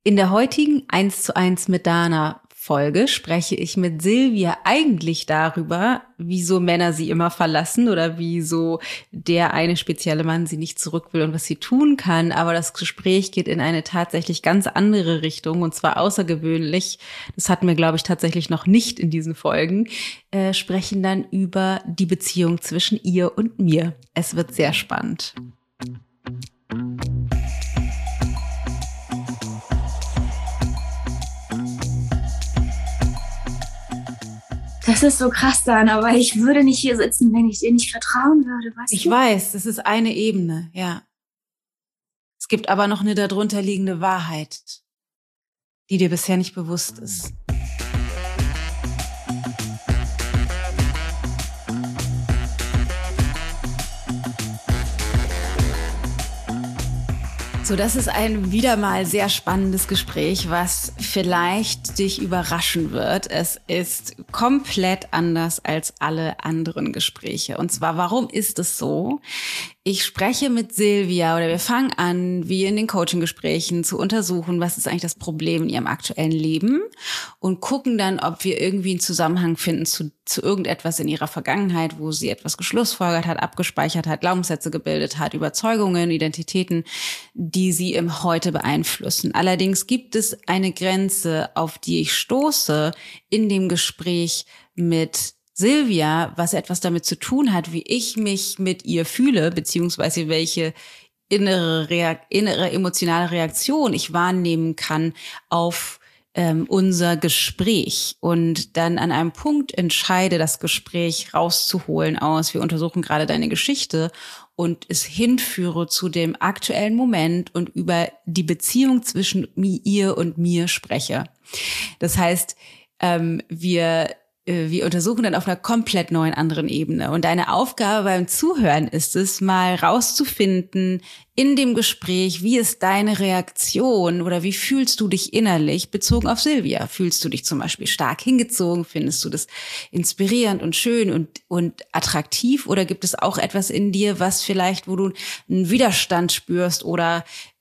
In der heutigen 1:1 mit Dana Folge spreche ich mit Silvia eigentlich darüber, wieso Männer sie immer verlassen oder wieso der eine spezielle Mann sie nicht zurück will und was sie tun kann. Aber das Gespräch geht in eine tatsächlich ganz andere Richtung und zwar außergewöhnlich. Das hatten wir, glaube ich, tatsächlich noch nicht in diesen Folgen. Sprechen dann über die Beziehung zwischen ihr und mir. Es wird sehr spannend. Das ist so krass, Dana, aber ich würde nicht hier sitzen, wenn ich dir nicht vertrauen würde, weißt du? Ich weiß, das ist eine Ebene, ja. Es gibt aber noch eine darunter liegende Wahrheit, die dir bisher nicht bewusst ist. So, das ist ein wieder mal sehr spannendes Gespräch, was vielleicht dich überraschen wird. Es ist komplett anders als alle anderen Gespräche. Und zwar, warum ist es so? Ich spreche mit Silvia oder wir fangen an, wie in den Coaching-Gesprächen, zu untersuchen, was ist eigentlich das Problem in ihrem aktuellen Leben und gucken dann, ob wir irgendwie einen Zusammenhang finden zu irgendetwas in ihrer Vergangenheit, wo sie etwas geschlussfolgert hat, abgespeichert hat, Glaubenssätze gebildet hat, Überzeugungen, Identitäten, die sie im Heute beeinflussen. Allerdings gibt es eine Grenze, auf die ich stoße in dem Gespräch mit Silvia, was etwas damit zu tun hat, wie ich mich mit ihr fühle, beziehungsweise welche innere emotionale Reaktion ich wahrnehmen kann auf unser Gespräch und dann an einem Punkt entscheide, das Gespräch rauszuholen aus. Wir untersuchen gerade deine Geschichte und es hinführe zu dem aktuellen Moment und über die Beziehung zwischen ihr und mir spreche. Das heißt, wir untersuchen dann auf einer komplett neuen anderen Ebene. Und deine Aufgabe beim Zuhören ist es, mal rauszufinden in dem Gespräch, wie ist deine Reaktion oder wie fühlst du dich innerlich bezogen auf Silvia? Fühlst du dich zum Beispiel stark hingezogen? Findest du das inspirierend und schön und attraktiv? Oder gibt es auch etwas in dir, was vielleicht, wo du einen Widerstand spürst oder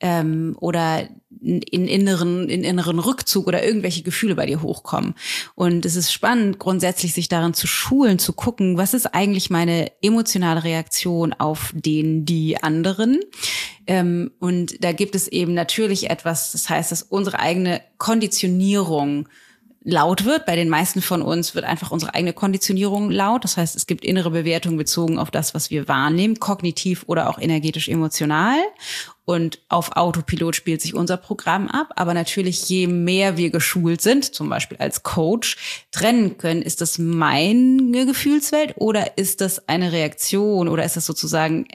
in inneren Rückzug oder irgendwelche Gefühle bei dir hochkommen? Und es ist spannend, grundsätzlich sich daran zu schulen, zu gucken, was ist eigentlich meine emotionale Reaktion auf die anderen? Und da gibt es eben natürlich etwas, das heißt, dass unsere eigene Konditionierung laut wird. Bei den meisten von uns wird einfach unsere eigene Konditionierung laut. Das heißt, es gibt innere Bewertungen bezogen auf das, was wir wahrnehmen, kognitiv oder auch energetisch emotional. Und auf Autopilot spielt sich unser Programm ab. Aber natürlich, je mehr wir geschult sind, zum Beispiel als Coach, trennen können, ist das meine Gefühlswelt oder ist das eine Reaktion oder ist das sozusagen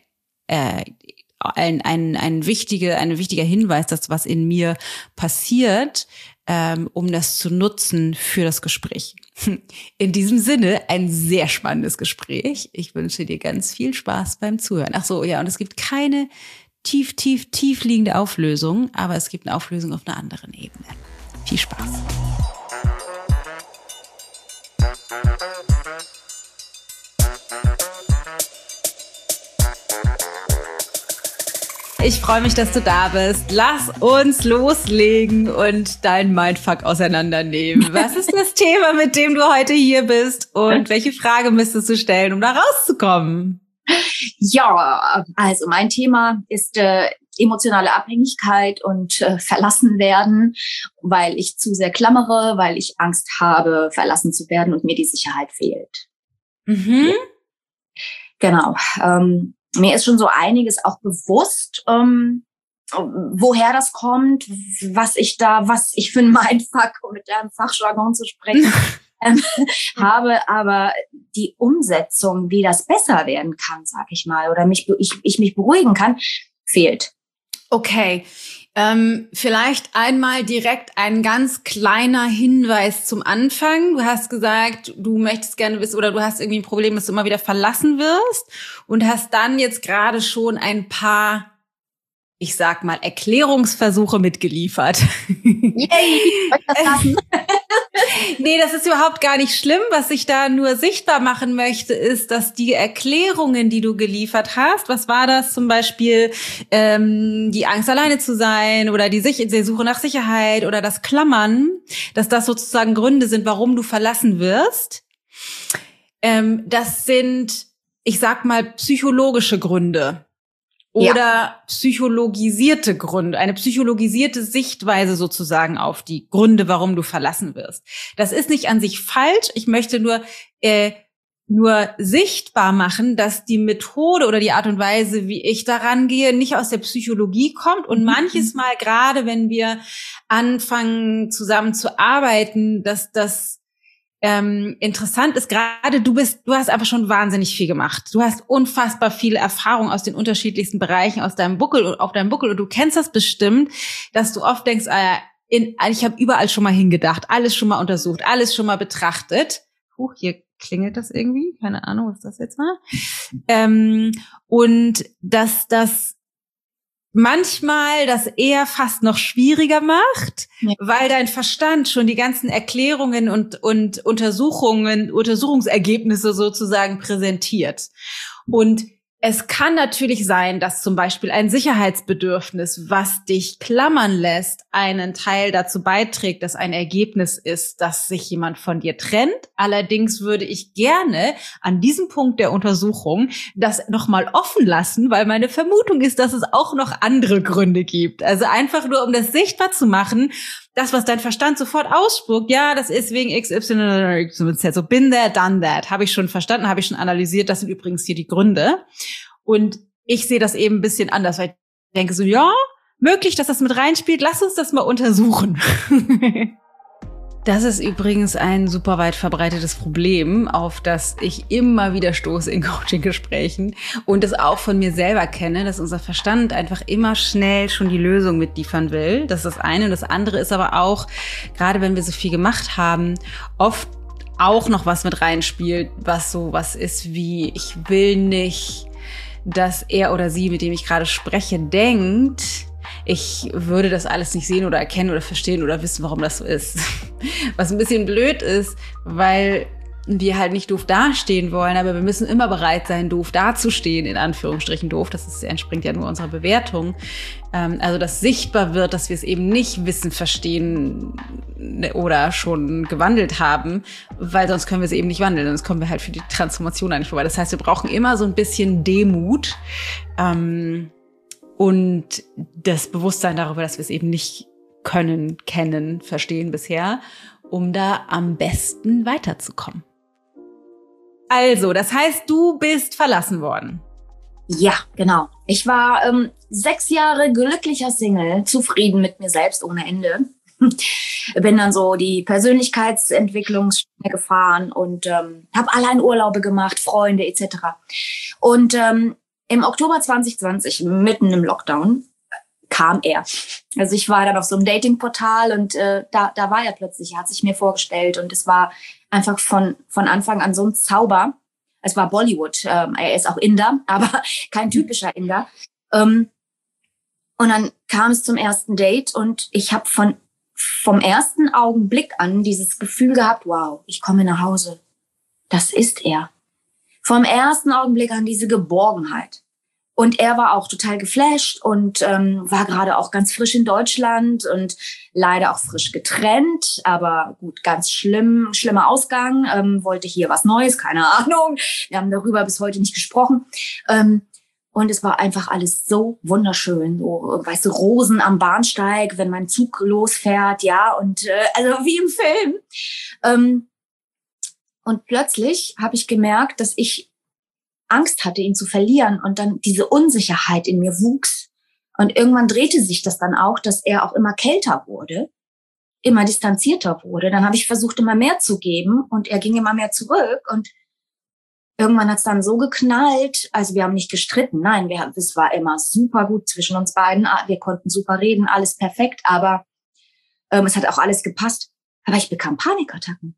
ein wichtiger Hinweis, dass was in mir passiert, um das zu nutzen für das Gespräch. In diesem Sinne ein sehr spannendes Gespräch. Ich wünsche dir ganz viel Spaß beim Zuhören. Ach so, ja, und es gibt keine tief liegende Auflösung, aber es gibt eine Auflösung auf einer anderen Ebene. Viel Spaß. Ich freue mich, dass du da bist. Lass uns loslegen und dein Mindfuck auseinandernehmen. Was ist das Thema, mit dem du heute hier bist und welche Frage müsstest du stellen, um da rauszukommen? Ja, also mein Thema ist emotionale Abhängigkeit und verlassen werden, weil ich zu sehr klammere, weil ich Angst habe, verlassen zu werden und mir die Sicherheit fehlt. Mhm. Genau. Mir ist schon so einiges auch bewusst, woher das kommt, was ich für ein Mindfuck, um mit deinem Fachjargon zu sprechen, habe, aber die Umsetzung, wie das besser werden kann, sag ich mal, oder ich mich beruhigen kann, fehlt. Okay. Vielleicht einmal direkt ein ganz kleiner Hinweis zum Anfang. Du hast gesagt, du möchtest gerne wissen oder du hast irgendwie ein Problem, dass du immer wieder verlassen wirst und hast dann jetzt gerade schon ein paar, ich sag mal, Erklärungsversuche mitgeliefert. Yay! Nee, das ist überhaupt gar nicht schlimm. Was ich da nur sichtbar machen möchte, ist, dass die Erklärungen, die du geliefert hast, was war das zum Beispiel, die Angst, alleine zu sein oder die Suche nach Sicherheit oder das Klammern, dass das sozusagen Gründe sind, warum du verlassen wirst. Das sind, ich sag mal, psychologische Gründe. Oder psychologisierte Gründe, eine psychologisierte Sichtweise sozusagen auf die Gründe, warum du verlassen wirst. Das ist nicht an sich falsch. Ich möchte nur sichtbar machen, dass die Methode oder die Art und Weise, wie ich daran gehe, nicht aus der Psychologie kommt. Und manches Mal, gerade wenn wir anfangen, zusammen zu arbeiten, dass das interessant ist, gerade du hast einfach schon wahnsinnig viel gemacht. Du hast unfassbar viele Erfahrungen aus den unterschiedlichsten Bereichen auf deinem Buckel und du kennst das bestimmt, dass du oft denkst, ich habe überall schon mal hingedacht, alles schon mal untersucht, alles schon mal betrachtet. Hier klingelt das irgendwie, keine Ahnung, was das jetzt war. Und dass das manchmal das eher fast noch schwieriger macht, weil dein Verstand schon die ganzen Erklärungen und Untersuchungsergebnisse sozusagen präsentiert. Und es kann natürlich sein, dass zum Beispiel ein Sicherheitsbedürfnis, was dich klammern lässt, einen Teil dazu beiträgt, dass ein Ergebnis ist, dass sich jemand von dir trennt. Allerdings würde ich gerne an diesem Punkt der Untersuchung das nochmal offen lassen, weil meine Vermutung ist, dass es auch noch andere Gründe gibt. Also einfach nur, um das sichtbar zu machen, das, was dein Verstand sofort ausspuckt, ja, das ist wegen XY, so been there, done that, habe ich schon verstanden, habe ich schon analysiert, das sind übrigens hier die Gründe. Und ich sehe das eben ein bisschen anders, weil ich denke so, ja, möglich, dass das mit reinspielt, lass uns das mal untersuchen. Das ist übrigens ein super weit verbreitetes Problem, auf das ich immer wieder stoße in Coaching-Gesprächen und das auch von mir selber kenne, dass unser Verstand einfach immer schnell schon die Lösung mitliefern will. Das ist das eine. Und das andere ist aber auch, gerade wenn wir so viel gemacht haben, oft auch noch was mit reinspielt, was so was ist wie, ich will nicht, dass er oder sie, mit dem ich gerade spreche, denkt, ich würde das alles nicht sehen oder erkennen oder verstehen oder wissen, warum das so ist. Was ein bisschen blöd ist, weil wir halt nicht doof dastehen wollen, aber wir müssen immer bereit sein, doof dazustehen, in Anführungsstrichen doof. Das entspringt ja nur unserer Bewertung. Also, dass sichtbar wird, dass wir es eben nicht wissen, verstehen oder schon gewandelt haben, weil sonst können wir es eben nicht wandeln. Sonst kommen wir halt für die Transformation eigentlich vorbei. Das heißt, wir brauchen immer so ein bisschen Demut, und das Bewusstsein darüber, dass wir es eben nicht können, kennen, verstehen bisher, um da am besten weiterzukommen. Also, das heißt, du bist verlassen worden. Ja, genau. Ich war 6 Jahre glücklicher Single, zufrieden mit mir selbst ohne Ende. Bin dann so die Persönlichkeitsentwicklungsschiene gefahren und habe allein Urlaube gemacht, Freunde etc. Und im Oktober 2020, mitten im Lockdown, kam er. Also ich war dann auf so einem Datingportal und da war er plötzlich. Er hat sich mir vorgestellt und es war einfach von Anfang an so ein Zauber. Es war Bollywood. Er ist auch Inder, aber kein typischer Inder. Und dann kam es zum ersten Date und ich habe vom ersten Augenblick an dieses Gefühl gehabt, wow, ich komme nach Hause. Das ist er. Vom ersten Augenblick an diese Geborgenheit. Und er war auch total geflasht und war gerade auch ganz frisch in Deutschland und leider auch frisch getrennt, aber gut, ganz schlimmer Ausgang, wollte hier was Neues, keine Ahnung. Wir haben darüber bis heute nicht gesprochen. Und es war einfach alles so wunderschön, so, weißt du, Rosen am Bahnsteig, wenn mein Zug losfährt, ja, und also wie im Film. Und plötzlich habe ich gemerkt, dass ich Angst hatte, ihn zu verlieren und dann diese Unsicherheit in mir wuchs. Und irgendwann drehte sich das dann auch, dass er auch immer kälter wurde, immer distanzierter wurde. Dann habe ich versucht, immer mehr zu geben und er ging immer mehr zurück. Und irgendwann hat es dann so geknallt, also wir haben nicht gestritten, nein, es war immer super gut zwischen uns beiden. Wir konnten super reden, alles perfekt, aber es hat auch alles gepasst. Aber ich bekam Panikattacken.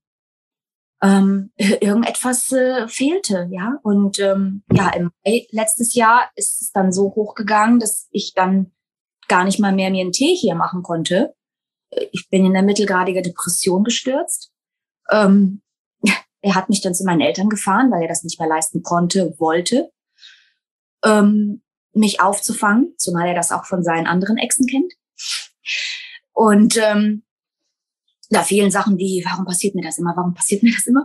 Irgendetwas fehlte, ja. Und im Mai letztes Jahr ist es dann so hochgegangen, dass ich dann gar nicht mal mehr mir einen Tee hier machen konnte. Ich bin in eine mittelgradige Depression gestürzt Ähm, er hat mich dann zu meinen Eltern gefahren, weil er das nicht mehr leisten konnte, wollte, mich aufzufangen, zumal er das auch von seinen anderen Exen kennt. Und da vielen Sachen wie, warum passiert mir das immer? Warum passiert mir das immer?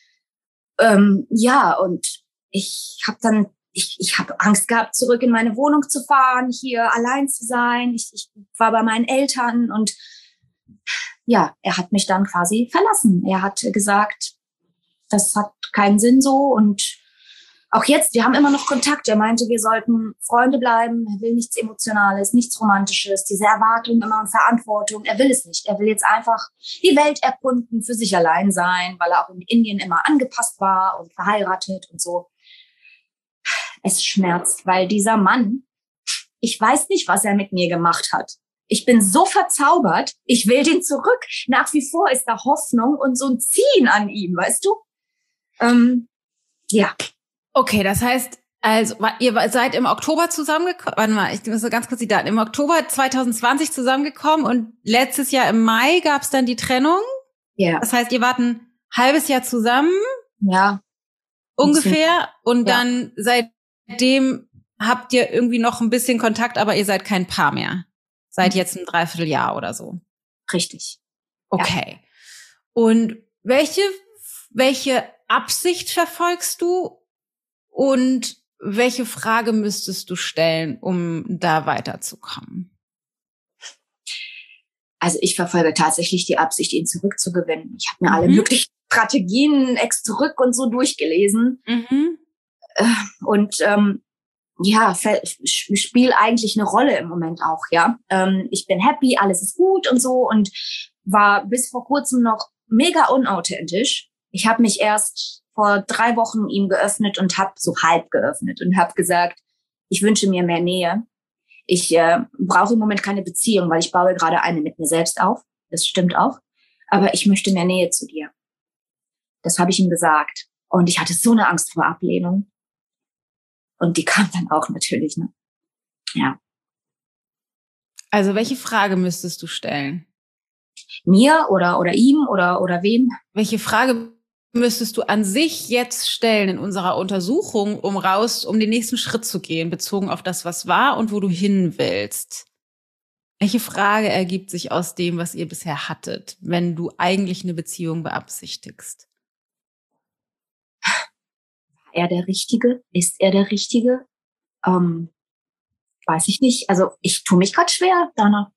Ja, und ich habe Angst gehabt, zurück in meine Wohnung zu fahren, hier allein zu sein. Ich war bei meinen Eltern und ja, er hat mich dann quasi verlassen. Er hat gesagt, das hat keinen Sinn so. Und auch jetzt, wir haben immer noch Kontakt. Er meinte, wir sollten Freunde bleiben. Er will nichts Emotionales, nichts Romantisches, diese Erwartung immer und Verantwortung. Er will es nicht. Er will jetzt einfach die Welt erkunden, für sich allein sein, weil er auch in Indien immer angepasst war und verheiratet und so. Es schmerzt, weil dieser Mann, ich weiß nicht, was er mit mir gemacht hat. Ich bin so verzaubert, ich will den zurück. Nach wie vor ist da Hoffnung und so ein Ziehen an ihm, weißt du? Ja. Okay, das heißt, also ihr seid im Oktober zusammengekommen, warte mal, ich muss so ganz kurz die Daten, im Oktober 2020 zusammengekommen und letztes Jahr im Mai gab es dann die Trennung. Ja. Das heißt, ihr wart ein halbes Jahr zusammen. Ja. Ungefähr. Und dann seitdem habt ihr irgendwie noch ein bisschen Kontakt, aber ihr seid kein Paar mehr. Seit jetzt ein Dreivierteljahr oder so. Richtig. Okay. Ja. Und welche Absicht verfolgst du und welche Frage müsstest du stellen, um da weiterzukommen? Also ich verfolge tatsächlich die Absicht, ihn zurückzugewinnen. Ich habe mir alle möglichen Strategien, Ex zurück und so durchgelesen. Und ja, spielt eigentlich eine Rolle im Moment auch, ja. Ich bin happy, alles ist gut und so und war bis vor kurzem noch mega unauthentisch. Ich habe mich erst vor 3 Wochen ihm geöffnet und habe so halb geöffnet und habe gesagt, ich wünsche mir mehr Nähe. Ich brauche im Moment keine Beziehung, weil ich baue gerade eine mit mir selbst auf. Das stimmt auch. Aber ich möchte mehr Nähe zu dir. Das habe ich ihm gesagt. Und ich hatte so eine Angst vor Ablehnung. Und die kam dann auch natürlich, ne? Ja. Also welche Frage müsstest du stellen? Mir oder ihm oder wem? Welche Frage müsstest du an sich jetzt stellen in unserer Untersuchung, um den nächsten Schritt zu gehen, bezogen auf das, was war und wo du hin willst? Welche Frage ergibt sich aus dem, was ihr bisher hattet, wenn du eigentlich eine Beziehung beabsichtigst? War er der Richtige? Ist er der Richtige? Weiß ich nicht. Also ich tue mich gerade schwer, Dana.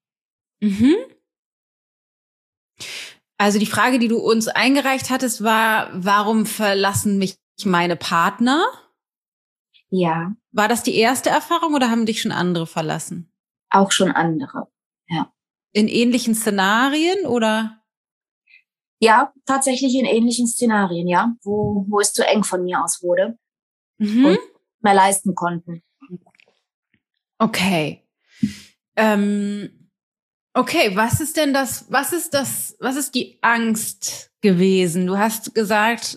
Also die Frage, die du uns eingereicht hattest, war, warum verlassen mich meine Partner? Ja. War das die erste Erfahrung oder haben dich schon andere verlassen? Auch schon andere, ja. In ähnlichen Szenarien oder? Ja, tatsächlich in ähnlichen Szenarien, ja. Wo es zu eng von mir aus wurde. Und mehr leisten konnten. Okay. Okay, was ist die Angst gewesen? Du hast gesagt,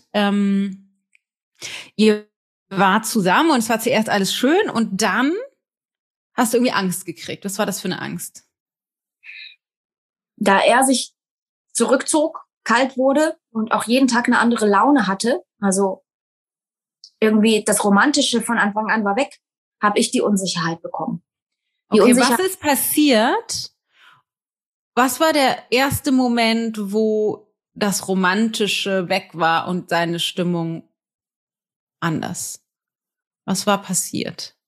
ihr wart zusammen und es war zuerst alles schön und dann hast du irgendwie Angst gekriegt. Was war das für eine Angst? Da er sich zurückzog, kalt wurde und auch jeden Tag eine andere Laune hatte, also irgendwie das Romantische von Anfang an war weg, habe ich die Unsicherheit bekommen. Was ist passiert? Was war der erste Moment, wo das Romantische weg war und seine Stimmung anders? Was war passiert?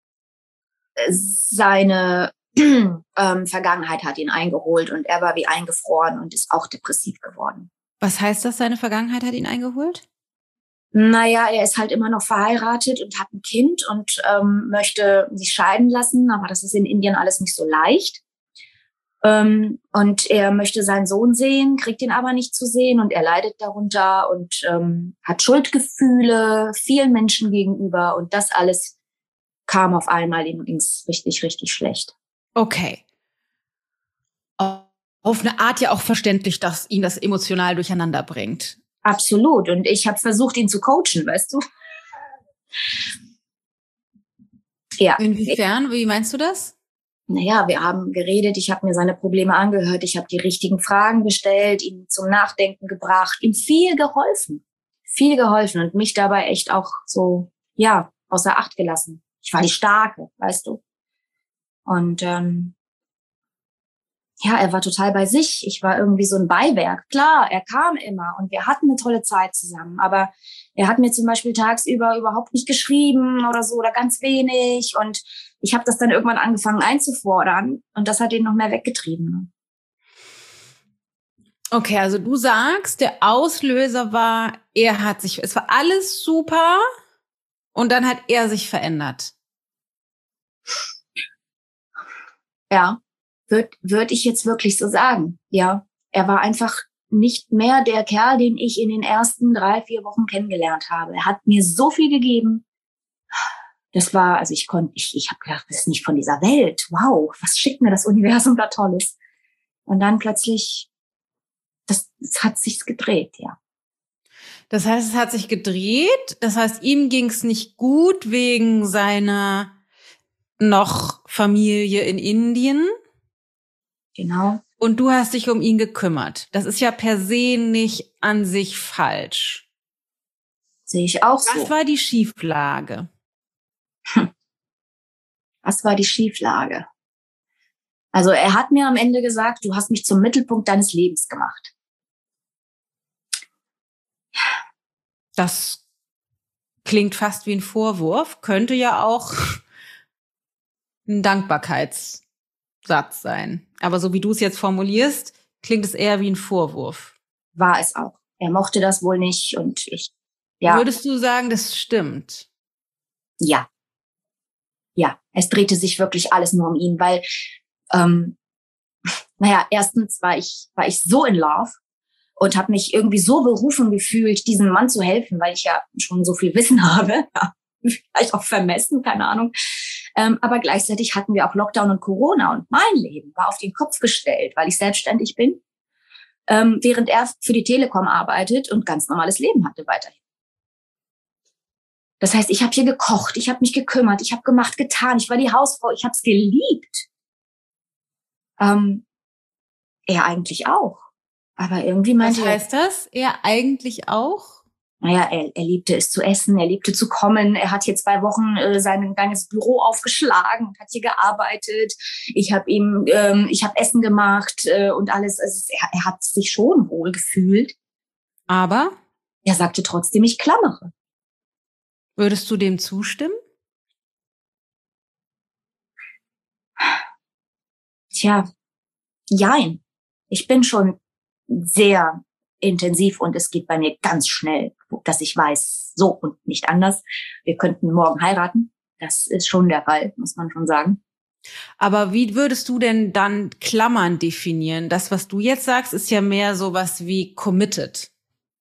Seine Vergangenheit hat ihn eingeholt und er war wie eingefroren und ist auch depressiv geworden. Was heißt das, seine Vergangenheit hat ihn eingeholt? Naja, er ist halt immer noch verheiratet und hat ein Kind und möchte sich scheiden lassen, aber das ist in Indien alles nicht so leicht. Und er möchte seinen Sohn sehen, kriegt ihn aber nicht zu sehen und er leidet darunter und hat Schuldgefühle vielen Menschen gegenüber und das alles kam auf einmal, ihm ging's richtig, richtig schlecht. Okay. Auf eine Art ja auch verständlich, dass ihn das emotional durcheinander bringt. Absolut. Und ich habe versucht, ihn zu coachen, weißt du? Ja. Inwiefern? Wie meinst du das? naja, wir haben geredet, ich habe mir seine Probleme angehört, ich habe die richtigen Fragen gestellt, ihn zum Nachdenken gebracht, ihm viel geholfen und mich dabei echt auch so, ja, außer Acht gelassen. Ich war die Starke, weißt du. Und ja, er war total bei sich. Ich war irgendwie so ein Beiwerk. Klar, er kam immer und wir hatten eine tolle Zeit zusammen. Aber er hat mir zum Beispiel tagsüber überhaupt nicht geschrieben oder so oder ganz wenig. Und ich habe das dann irgendwann angefangen einzufordern und das hat ihn noch mehr weggetrieben. Ne? Okay, also du sagst, der Auslöser war, es war alles super und dann hat er sich verändert. Ja. Würde ich jetzt wirklich so sagen. Ja, er war einfach nicht mehr der Kerl, den ich in den ersten 3-4 Wochen kennengelernt habe. Er hat mir so viel gegeben. Das war, also ich habe gedacht, das ist nicht von dieser Welt. Wow, was schickt mir das Universum da Tolles? Und dann plötzlich, das hat sich gedreht, ja. Das heißt, es hat sich gedreht. Das heißt, ihm ging es nicht gut wegen seiner noch Familie in Indien. Genau. Und du hast dich um ihn gekümmert. Das ist ja per se nicht an sich falsch. Sehe ich auch so. Was war die Schieflage? Was war die Schieflage? Also er hat mir am Ende gesagt, du hast mich zum Mittelpunkt deines Lebens gemacht. Das klingt fast wie ein Vorwurf, könnte ja auch ein Dankbarkeitssatz sein. Aber so wie du es jetzt formulierst, klingt es eher wie ein Vorwurf. War es auch. Er mochte das wohl nicht und ja. Würdest du sagen, das stimmt? Ja. Ja, es drehte sich wirklich alles nur um ihn, weil, naja, erstens war ich so in love und habe mich irgendwie so berufen gefühlt, diesem Mann zu helfen, weil ich ja schon so viel Wissen habe. Ja, vielleicht auch vermessen, keine Ahnung. Aber gleichzeitig hatten wir auch Lockdown und Corona und mein Leben war auf den Kopf gestellt, weil ich selbstständig bin, während er für die Telekom arbeitet und ganz normales Leben hatte weiterhin. Das heißt, ich habe hier gekocht, ich habe mich gekümmert, ich habe gemacht, getan, ich war die Hausfrau, ich habe es geliebt. Er eigentlich auch. Aber irgendwie meinte er... Was heißt das? Er eigentlich auch? Naja, er liebte es zu essen, er liebte zu kommen. Er hat hier 2 Wochen sein kleines Büro aufgeschlagen und hat hier gearbeitet. Ich habe Essen gemacht und alles. Also er hat sich schon wohl gefühlt. Aber? Er sagte trotzdem, ich klammere. Würdest du dem zustimmen? Tja, jein. Ich bin schon sehr intensiv und es geht bei mir ganz schnell, dass ich weiß, so und nicht anders. Wir könnten morgen heiraten. Das ist schon der Fall, muss man schon sagen. Aber wie würdest du denn dann Klammern definieren? Das, was du jetzt sagst, ist ja mehr sowas wie committed.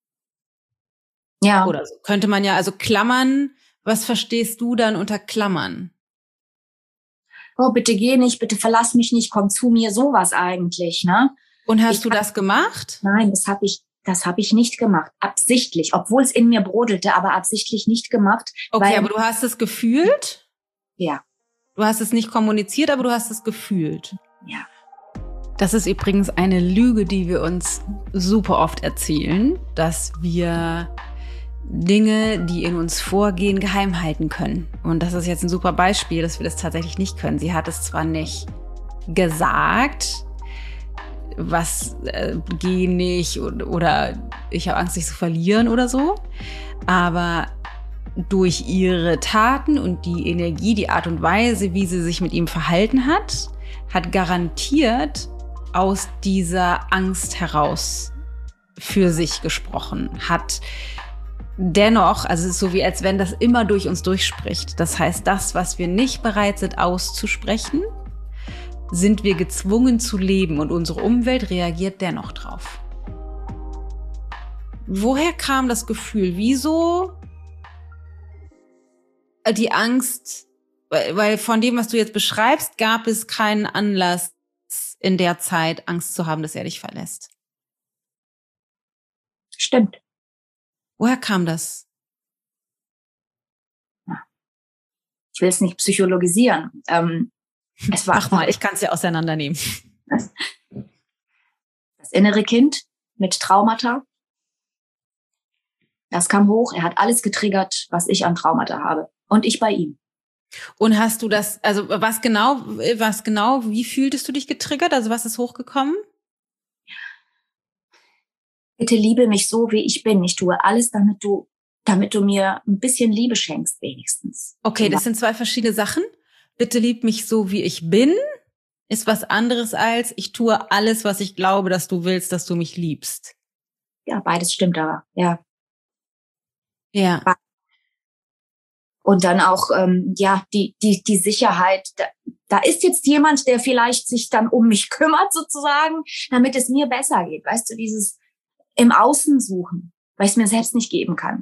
Ja. Oder so. Könnte man ja, also Klammern, was verstehst du dann unter Klammern? Oh, bitte geh nicht, bitte verlass mich nicht, komm zu mir, sowas eigentlich, ne? Und hast du das gemacht? Nein, das habe ich nicht gemacht, absichtlich, obwohl es in mir brodelte, aber absichtlich nicht gemacht. Okay, aber du hast es gefühlt? Ja. Du hast es nicht kommuniziert, aber du hast es gefühlt. Ja. Das ist übrigens eine Lüge, die wir uns super oft erzählen, dass wir Dinge, die in uns vorgehen, geheim halten können. Und das ist jetzt ein super Beispiel, dass wir das tatsächlich nicht können. Sie hat es zwar nicht gesagt, geh nicht oder ich habe Angst, dich zu verlieren oder so, aber durch ihre Taten und die Energie, die Art und Weise, wie sie sich mit ihm verhalten hat, hat garantiert aus dieser Angst heraus für sich gesprochen, hat dennoch, also es ist so wie als wenn das immer durch uns durchspricht. Das heißt, das, was wir nicht bereit sind auszusprechen, sind wir gezwungen zu leben und unsere Umwelt reagiert dennoch drauf. Woher kam das Gefühl? Wieso die Angst? Weil von dem, was du jetzt beschreibst, gab es keinen Anlass in der Zeit, Angst zu haben, dass er dich verlässt. Stimmt. Woher kam das? Ich will es nicht psychologisieren. Mach mal, ich kann es ja auseinandernehmen. Das innere Kind mit Traumata, das kam hoch. Er hat alles getriggert, was ich an Traumata habe. Und ich bei ihm. Und hast du das, also was genau, wie fühltest du dich getriggert? Also was ist hochgekommen? Bitte liebe mich so, wie ich bin. Ich tue alles, damit du mir ein bisschen Liebe schenkst, wenigstens. Okay, das sind zwei verschiedene Sachen. Bitte lieb mich so, wie ich bin, ist was anderes als ich tue alles, was ich glaube, dass du willst, dass du mich liebst. Ja, beides stimmt aber, ja. Ja. Und dann auch, die Sicherheit. Da ist jetzt jemand, der vielleicht sich dann um mich kümmert, sozusagen, damit es mir besser geht. Weißt du, dieses im Außen suchen, weil ich es mir selbst nicht geben kann.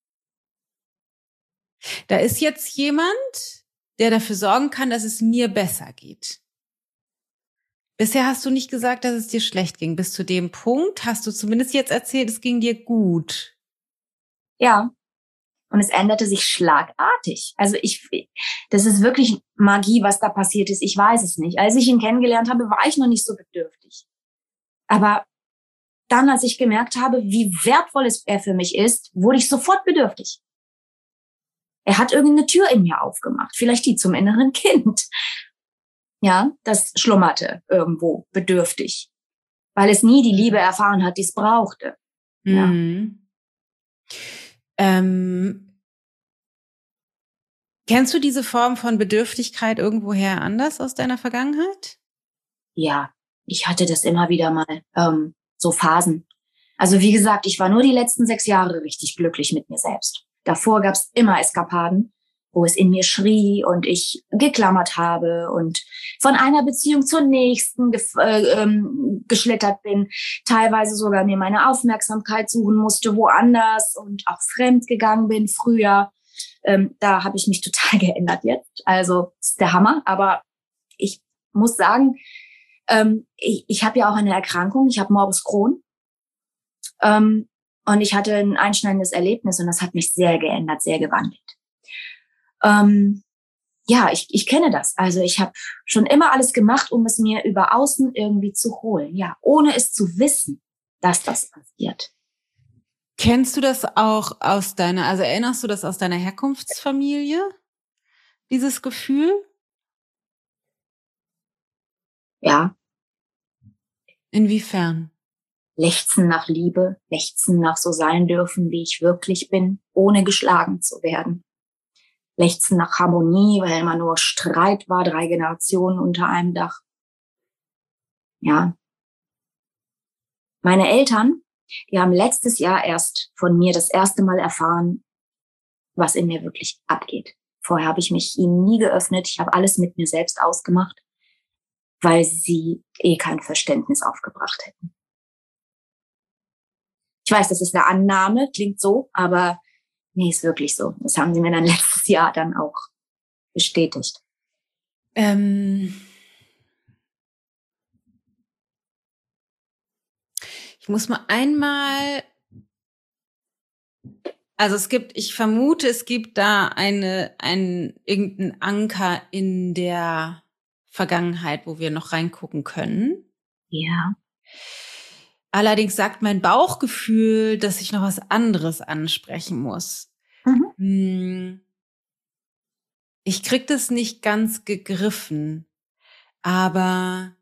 Da ist jetzt jemand, der dafür sorgen kann, dass es mir besser geht. Bisher hast du nicht gesagt, dass es dir schlecht ging. Bis zu dem Punkt hast du zumindest jetzt erzählt, es ging dir gut. Ja. Und es änderte sich schlagartig. Also das ist wirklich Magie, was da passiert ist. Ich weiß es nicht. Als ich ihn kennengelernt habe, war ich noch nicht so bedürftig. Aber dann, als ich gemerkt habe, wie wertvoll er für mich ist, wurde ich sofort bedürftig. Er hat irgendeine Tür in mir aufgemacht. Vielleicht die zum inneren Kind. Ja, das schlummerte irgendwo bedürftig. Weil es nie die Liebe erfahren hat, die es brauchte. Ja. Kennst du diese Form von Bedürftigkeit irgendwoher anders aus deiner Vergangenheit? Ja, ich hatte das immer wieder mal, so Phasen. Also wie gesagt, ich war nur die letzten 6 Jahre richtig glücklich mit mir selbst. Davor gab's immer Eskapaden, wo es in mir schrie und ich geklammert habe und von einer Beziehung zur nächsten geschlittert bin, teilweise sogar mir meine Aufmerksamkeit suchen musste, woanders und auch fremd gegangen bin früher. Da habe ich mich total geändert jetzt. Also ist der Hammer. Aber ich muss sagen, ich habe ja auch eine Erkrankung. Ich habe Morbus Crohn. Und ich hatte ein einschneidendes Erlebnis und das hat mich sehr geändert, sehr gewandelt. Ja, ich kenne das. Also ich habe schon immer alles gemacht, um es mir über außen irgendwie zu holen. Ja, ohne es zu wissen, dass das passiert. Kennst du das auch erinnerst du das aus deiner Herkunftsfamilie? Dieses Gefühl? Ja. Inwiefern? Lechzen nach Liebe, lechzen nach so sein dürfen, wie ich wirklich bin, ohne geschlagen zu werden. Lechzen nach Harmonie, weil immer nur Streit war, 3 Generationen unter einem Dach. Ja. Meine Eltern, die haben letztes Jahr erst von mir das erste Mal erfahren, was in mir wirklich abgeht. Vorher habe ich mich ihnen nie geöffnet. Ich habe alles mit mir selbst ausgemacht, weil sie kein Verständnis aufgebracht hätten. Ich weiß, das ist eine Annahme, klingt so, aber nee, ist wirklich so. Das haben sie mir dann letztes Jahr dann auch bestätigt. Ich muss mal einmal, also ich vermute, es gibt da irgendeinen Anker in der Vergangenheit, wo wir noch reingucken können. Ja. Allerdings sagt mein Bauchgefühl, dass ich noch was anderes ansprechen muss. Ich krieg das nicht ganz gegriffen, aber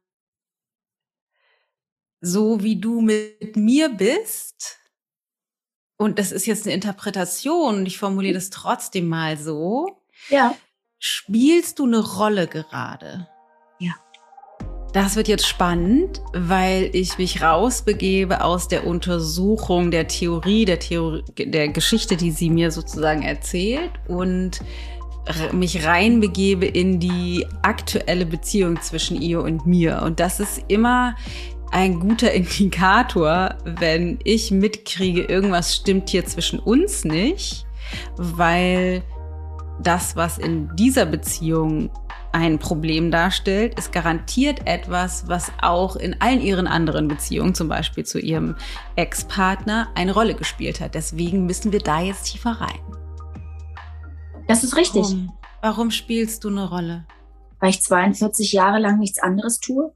so wie du mit mir bist, und das ist jetzt eine Interpretation, und ich formuliere das trotzdem mal so, ja. Spielst du eine Rolle gerade? Ja. Das wird jetzt spannend, weil ich mich rausbegebe aus der Untersuchung der Theorie, der Geschichte, die sie mir sozusagen erzählt, und mich reinbegebe in die aktuelle Beziehung zwischen ihr und mir. Und das ist immer ein guter Indikator, wenn ich mitkriege, irgendwas stimmt hier zwischen uns nicht, weil das, was in dieser Beziehung ein Problem darstellt, ist garantiert etwas, was auch in allen ihren anderen Beziehungen, zum Beispiel zu ihrem Ex-Partner, eine Rolle gespielt hat. Deswegen müssen wir da jetzt tiefer rein. Das ist richtig. Warum spielst du eine Rolle? weil ich 42 Jahre lang nichts anderes tue.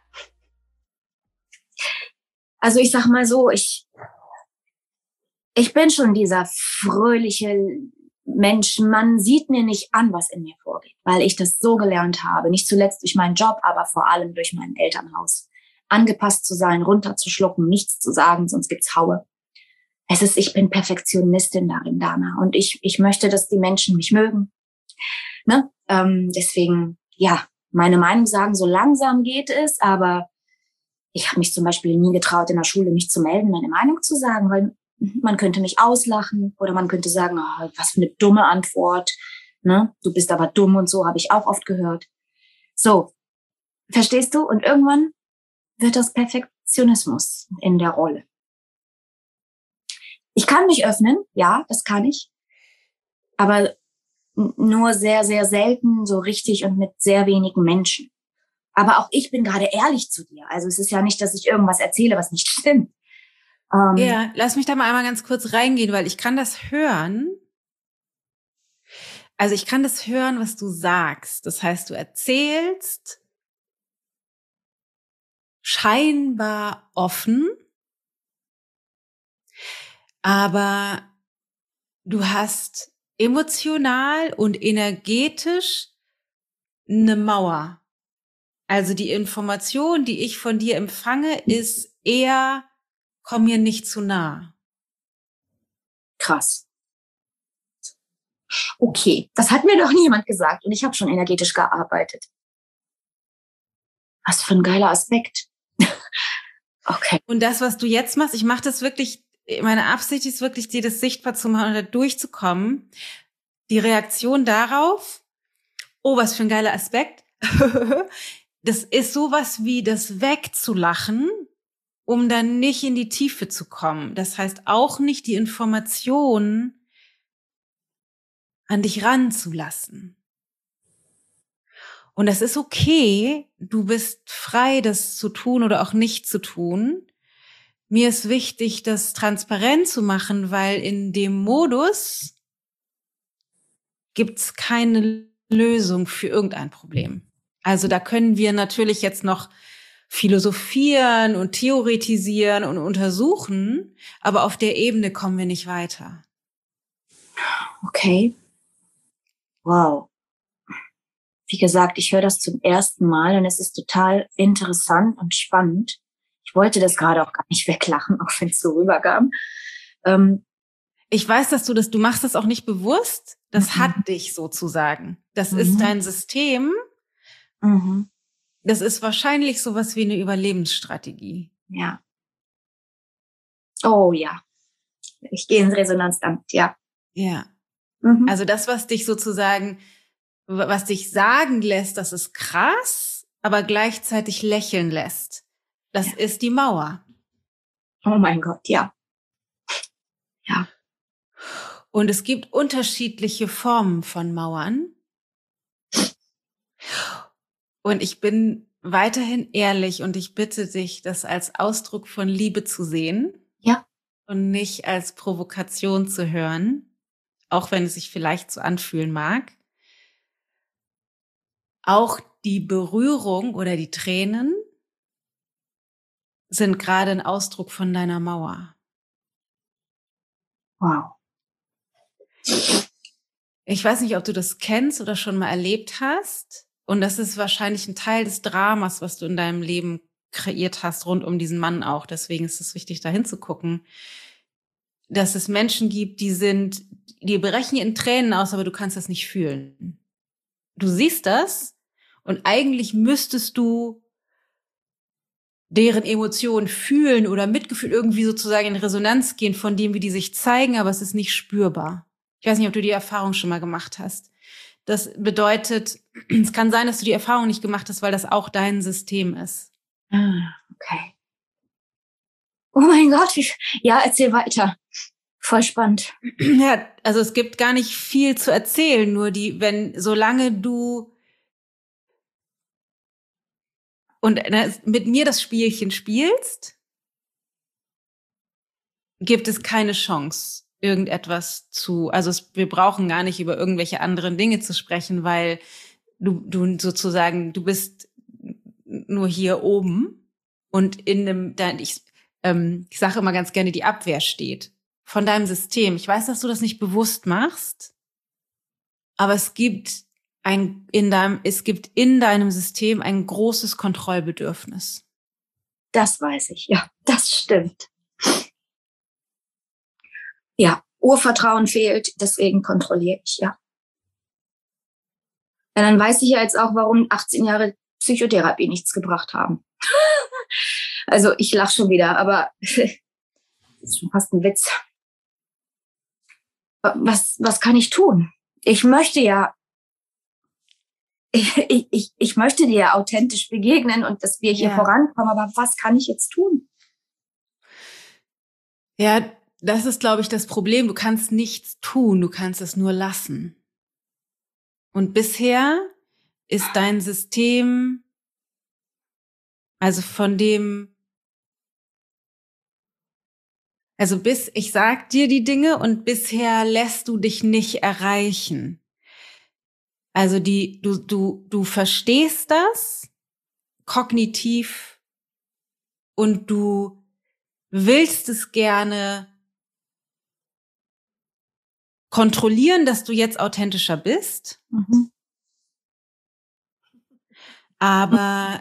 Also ich sag mal so, ich bin schon dieser fröhliche Mensch. Man sieht mir nicht an, was in mir vorgeht, weil ich das so gelernt habe. Nicht zuletzt durch meinen Job, aber vor allem durch mein Elternhaus. Angepasst zu sein, runterzuschlucken, nichts zu sagen, sonst gibt's Haue. Ich bin Perfektionistin darin, Dana. Und ich möchte, dass die Menschen mich mögen. Ne? Deswegen, ja, meine Meinung sagen, so langsam geht es, aber ich habe mich zum Beispiel nie getraut, in der Schule mich zu melden, meine Meinung zu sagen, weil man könnte mich auslachen oder man könnte sagen, oh, was für eine dumme Antwort, ne? Du bist aber dumm und so, habe ich auch oft gehört. So, verstehst du? Und irgendwann wird das Perfektionismus in der Rolle. Ich kann mich öffnen, ja, das kann ich, aber nur sehr, sehr selten so richtig und mit sehr wenigen Menschen. Aber auch ich bin gerade ehrlich zu dir. Also es ist ja nicht, dass ich irgendwas erzähle, was nicht stimmt. Ja, lass mich da mal einmal ganz kurz reingehen, weil ich kann das hören. Also ich kann das hören, was du sagst. Das heißt, du erzählst scheinbar offen, aber du hast emotional und energetisch eine Mauer. Also die Information, die ich von dir empfange, ist eher, komm mir nicht zu nah. Krass. Okay, das hat mir doch niemand gesagt und ich habe schon energetisch gearbeitet. Was für ein geiler Aspekt. Okay. Und das, was du jetzt machst, ich mache das wirklich, meine Absicht ist wirklich, dir das sichtbar zu machen und da durchzukommen. Die Reaktion darauf, oh, was für ein geiler Aspekt. Das ist sowas wie das wegzulachen, um dann nicht in die Tiefe zu kommen. Das heißt auch nicht die Information an dich ranzulassen. Und das ist okay, du bist frei, das zu tun oder auch nicht zu tun. Mir ist wichtig, das transparent zu machen, weil in dem Modus gibt's keine Lösung für irgendein Problem. Also da können wir natürlich jetzt noch philosophieren und theoretisieren und untersuchen, aber auf der Ebene kommen wir nicht weiter. Okay. Wow. Wie gesagt, ich höre das zum ersten Mal und es ist total interessant und spannend. Ich wollte das gerade auch gar nicht weglachen, auch wenn es so rüberkam. Ich weiß, dass du machst das auch nicht bewusst. Das hat dich sozusagen. Das ist dein System. Das ist wahrscheinlich sowas wie eine Überlebensstrategie. Ja. Oh ja. Ich gehe ins Resonanzamt, ja. Ja. Also das, was dich sozusagen, was dich sagen lässt, das ist krass, aber gleichzeitig lächeln lässt. Das ist die Mauer. Oh mein Gott, ja. Ja. Und es gibt unterschiedliche Formen von Mauern. Und ich bin weiterhin ehrlich und ich bitte dich, das als Ausdruck von Liebe zu sehen. Ja. Und nicht als Provokation zu hören, auch wenn es sich vielleicht so anfühlen mag. Auch die Berührung oder die Tränen sind gerade ein Ausdruck von deiner Mauer. Wow. Ich weiß nicht, ob du das kennst oder schon mal erlebt hast. Und das ist wahrscheinlich ein Teil des Dramas, was du in deinem Leben kreiert hast, rund um diesen Mann auch. Deswegen ist es wichtig, da hinzugucken, dass es Menschen gibt, die brechen in Tränen aus, aber du kannst das nicht fühlen. Du siehst das und eigentlich müsstest du deren Emotionen fühlen oder Mitgefühl irgendwie sozusagen in Resonanz gehen von dem, wie die sich zeigen, aber es ist nicht spürbar. Ich weiß nicht, ob du die Erfahrung schon mal gemacht hast. Das bedeutet, es kann sein, dass du die Erfahrung nicht gemacht hast, weil das auch dein System ist. Okay. Oh mein Gott, ja, erzähl weiter. Voll spannend. Ja, also es gibt gar nicht viel zu erzählen, nur solange du mit mir das Spielchen spielst, gibt es keine Chance, irgendetwas wir brauchen gar nicht über irgendwelche anderen Dinge zu sprechen, weil du sozusagen, du bist nur hier oben und ich sage immer ganz gerne, die Abwehr steht von deinem System. Ich weiß, dass du das nicht bewusst machst, aber es gibt in deinem System ein großes Kontrollbedürfnis. Das weiß ich, ja, das stimmt. Ja, Urvertrauen fehlt, deswegen kontrolliere ich, ja. Ja, dann weiß ich ja jetzt auch, warum 18 Jahre Psychotherapie nichts gebracht haben. Also ich lache schon wieder, aber das ist schon fast ein Witz. Was kann ich tun? Ich möchte ja, ich möchte dir ja authentisch begegnen und dass wir hier vorankommen, aber was kann ich jetzt tun? Ja, das ist, glaube ich, das Problem. Du kannst nichts tun, du kannst es nur lassen. Und bisher ist dein System, also ich sag dir die Dinge und bisher lässt du dich nicht erreichen. Also du verstehst das kognitiv und du willst es gerne kontrollieren, dass du jetzt authentischer bist. Mhm. Aber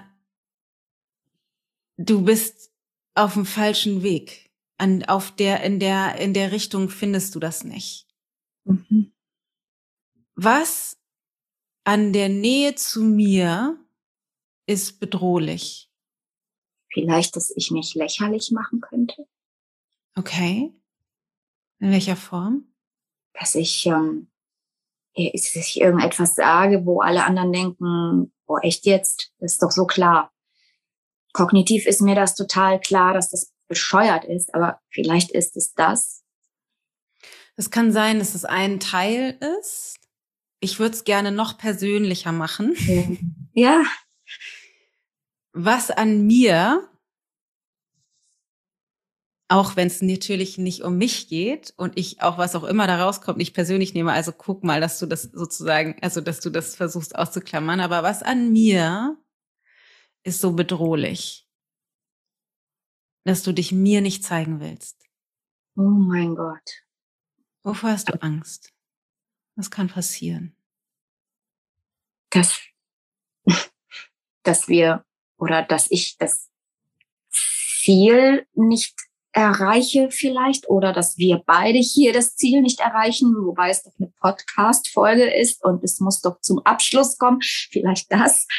du bist auf dem falschen Weg. In der Richtung findest du das nicht. Mhm. Was an der Nähe zu mir ist bedrohlich? Vielleicht, dass ich mich lächerlich machen könnte. Okay. In welcher Form? Dass ich irgendetwas sage, wo alle anderen denken, oh echt jetzt? Das ist doch so klar. Kognitiv ist mir das total klar, dass das bescheuert ist, aber vielleicht ist es das. Es kann sein, dass es ein Teil ist. Ich würde es gerne noch persönlicher machen. Ja. Was an mir, auch wenn es natürlich nicht um mich geht und ich auch was auch immer da rauskommt, nicht persönlich nehme, also guck mal, dass du das sozusagen, also dass du das versuchst auszuklammern, aber was an mir ist so bedrohlich, dass du dich mir nicht zeigen willst. Oh mein Gott. Wovor hast du Angst? Was kann passieren? Dass ich das Ziel nicht erreiche vielleicht oder dass wir beide hier das Ziel nicht erreichen, wobei es doch eine Podcast-Folge ist und es muss doch zum Abschluss kommen. Vielleicht das.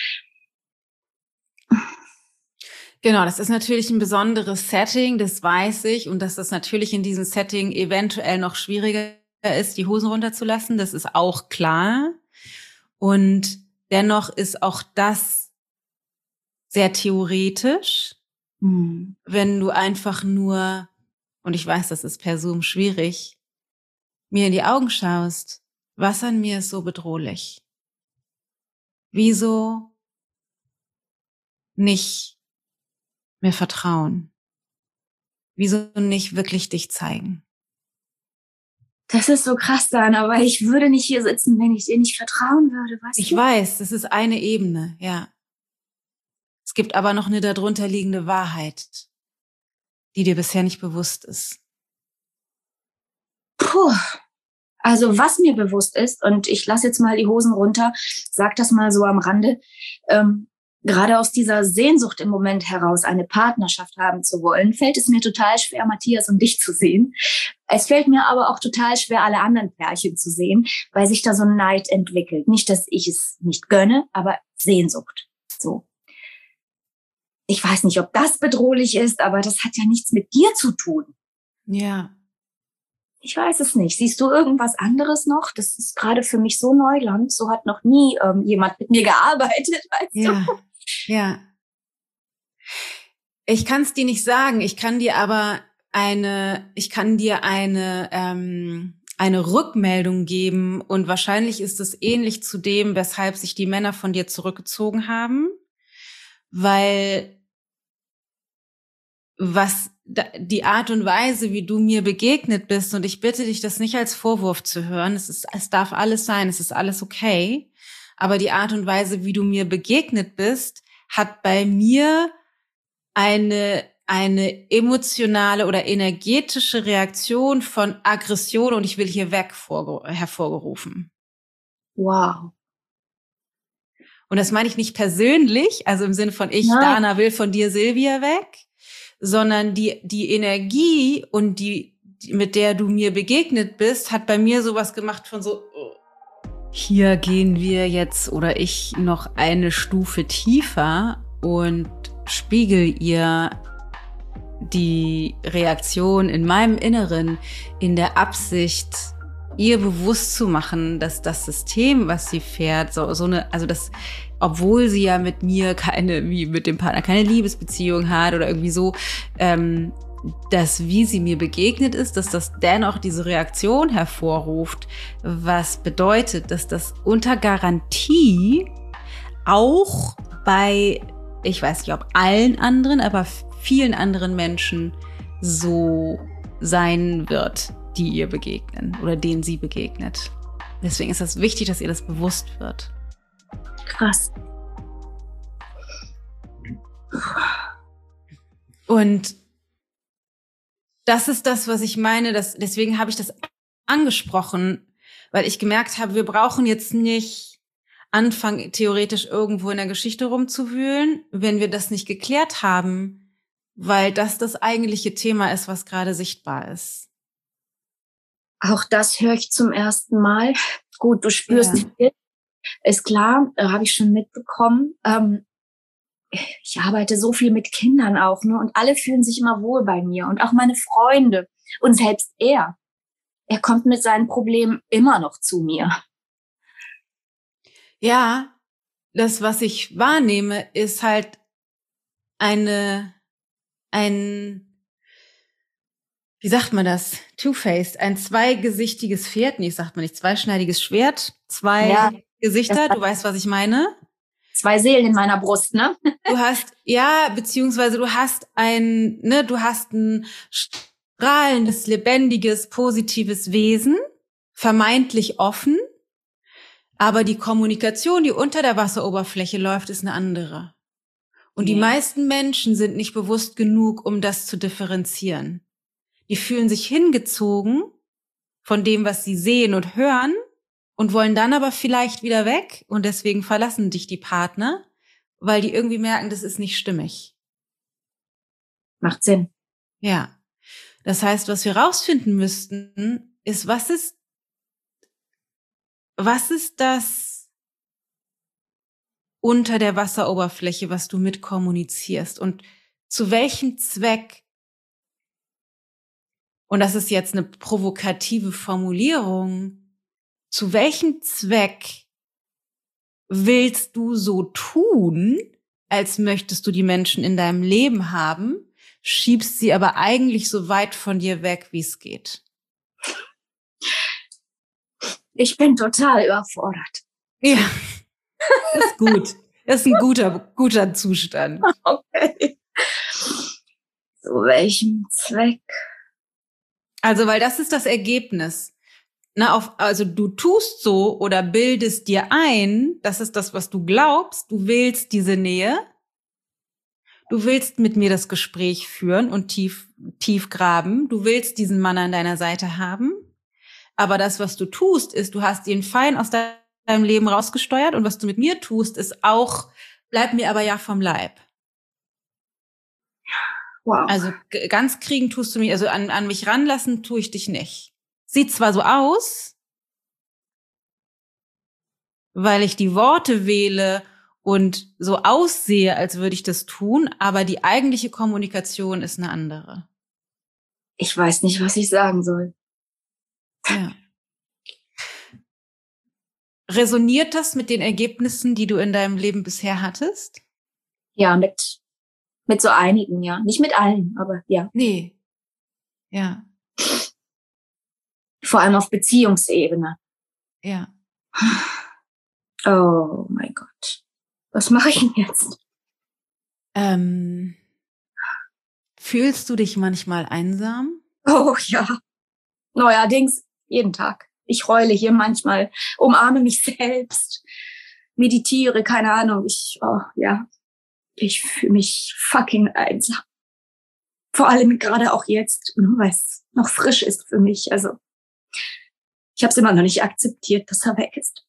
Genau, das ist natürlich ein besonderes Setting, das weiß ich. Und dass das natürlich in diesem Setting eventuell noch schwieriger ist, die Hosen runterzulassen, das ist auch klar. Und dennoch ist auch das sehr theoretisch, wenn du einfach nur, und ich weiß, das ist per Zoom schwierig, mir in die Augen schaust, was an mir ist so bedrohlich? Wieso nicht mir vertrauen? Wieso nicht wirklich dich zeigen? Das ist so krass, Dana, aber ich würde nicht hier sitzen, wenn ich dir nicht vertrauen würde, weißt du? Ich weiß, das ist eine Ebene, ja. Es gibt aber noch eine darunter liegende Wahrheit, die dir bisher nicht bewusst ist. Puh. Also was mir bewusst ist, und ich lasse jetzt mal die Hosen runter, sag das mal so am Rande, gerade aus dieser Sehnsucht im Moment heraus, eine Partnerschaft haben zu wollen, fällt es mir total schwer, Matthias und dich zu sehen. Es fällt mir aber auch total schwer, alle anderen Pärchen zu sehen, weil sich da so ein Neid entwickelt. Nicht, dass ich es nicht gönne, aber Sehnsucht. So. Ich weiß nicht, ob das bedrohlich ist, aber das hat ja nichts mit dir zu tun. Ja. Ich weiß es nicht. Siehst du irgendwas anderes noch? Das ist gerade für mich so Neuland. So hat noch nie jemand mit mir gearbeitet, weißt du? Ja. Ich kann es dir nicht sagen. Ich kann dir aber eine Rückmeldung geben und wahrscheinlich ist es ähnlich zu dem, weshalb sich die Männer von dir zurückgezogen haben, weil die Art und Weise, wie du mir begegnet bist, und ich bitte dich, das nicht als Vorwurf zu hören, es darf alles sein, es ist alles okay, aber die Art und Weise, wie du mir begegnet bist, hat bei mir eine emotionale oder energetische Reaktion von Aggression und ich will hier weg hervorgerufen. Wow. Und das meine ich nicht persönlich, also im Sinne von Dana, will von dir Silvia weg, sondern die Energie und die, mit der du mir begegnet bist, hat bei mir sowas gemacht von so, hier gehen wir jetzt oder ich noch eine Stufe tiefer und spiegel ihr die Reaktion in meinem Inneren in der Absicht, ihr bewusst zu machen, dass das System, was sie fährt, obwohl sie ja mit mir wie mit dem Partner keine Liebesbeziehung hat oder irgendwie so, dass wie sie mir begegnet ist, dass das dennoch diese Reaktion hervorruft, was bedeutet, dass das unter Garantie auch bei, ich weiß nicht, ob allen anderen, aber vielen anderen Menschen so sein wird, die ihr begegnen oder denen sie begegnet. Deswegen ist es wichtig, dass ihr das bewusst wird. Krass. Und das ist das, was ich meine. Deswegen habe ich das angesprochen, weil ich gemerkt habe, wir brauchen jetzt nicht anfangen, theoretisch irgendwo in der Geschichte rumzuwühlen, wenn wir das nicht geklärt haben, weil das eigentliche Thema ist, was gerade sichtbar ist. Auch das höre ich zum ersten Mal. Gut, du spürst viel. Ist klar, habe ich schon mitbekommen. Ich arbeite so viel mit Kindern auch, ne? Und alle fühlen sich immer wohl bei mir. Und auch meine Freunde. Und selbst er. Er kommt mit seinen Problemen immer noch zu mir. Ja, das, was ich wahrnehme, ist halt wie sagt man das? Two-faced, ein zweigesichtiges Pferd. Nee, sagt man nicht, zweischneidiges Schwert, zwei Gesichter, du weißt, was ich meine? Zwei Seelen in meiner Brust, ne? Beziehungsweise du hast ein strahlendes, lebendiges, positives Wesen, vermeintlich offen, aber die Kommunikation, die unter der Wasseroberfläche läuft, ist eine andere. Und die meisten Menschen sind nicht bewusst genug, um das zu differenzieren. Die fühlen sich hingezogen von dem, was sie sehen und hören und wollen dann aber vielleicht wieder weg und deswegen verlassen dich die Partner, weil die irgendwie merken, das ist nicht stimmig. Macht Sinn. Ja. Das heißt, was wir rausfinden müssten, ist, was ist das unter der Wasseroberfläche, was du mitkommunizierst und zu welchem Zweck. Und das ist jetzt eine provokative Formulierung. Zu welchem Zweck willst du so tun, als möchtest du die Menschen in deinem Leben haben, schiebst sie aber eigentlich so weit von dir weg, wie es geht? Ich bin total überfordert. Ja, das ist gut. Das ist ein guter Zustand. Okay. Zu welchem Zweck? Also, weil das ist das Ergebnis. Also du tust so oder bildest dir ein, das ist das, was du glaubst, du willst diese Nähe, du willst mit mir das Gespräch führen und tief graben, du willst diesen Mann an deiner Seite haben, aber das, was du tust, ist, du hast ihn fein aus deinem Leben rausgesteuert und was du mit mir tust, ist auch, bleib mir aber ja vom Leib. Wow. Also ganz kriegen tust du mich, also an mich ranlassen tue ich dich nicht. Sieht zwar so aus, weil ich die Worte wähle und so aussehe, als würde ich das tun, aber die eigentliche Kommunikation ist eine andere. Ich weiß nicht, was ich sagen soll. Ja. Resoniert das mit den Ergebnissen, die du in deinem Leben bisher hattest? Ja, mit so einigen, ja. Nicht mit allen, aber ja. Nee. Ja. Vor allem auf Beziehungsebene. Ja. Oh mein Gott. Was mache ich denn jetzt? Fühlst du dich manchmal einsam? Oh ja. Neuerdings jeden Tag. Ich heule hier manchmal, umarme mich selbst. meditiere, keine Ahnung. Ich fühle mich fucking einsam. Vor allem gerade auch jetzt, weil es noch frisch ist für mich. Also ich habe es immer noch nicht akzeptiert, dass er weg ist.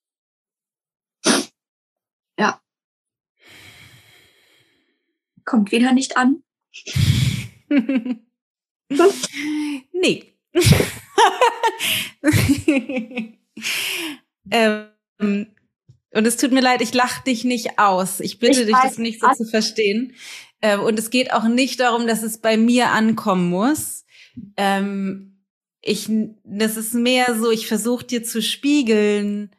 Ja. Kommt wieder nicht an. Nee. Und es tut mir leid, ich lache dich nicht aus. Ich bitte dich, das nicht so zu verstehen. Und es geht auch nicht darum, dass es bei mir ankommen muss. Das ist mehr so, ich versuche dir zu spiegeln,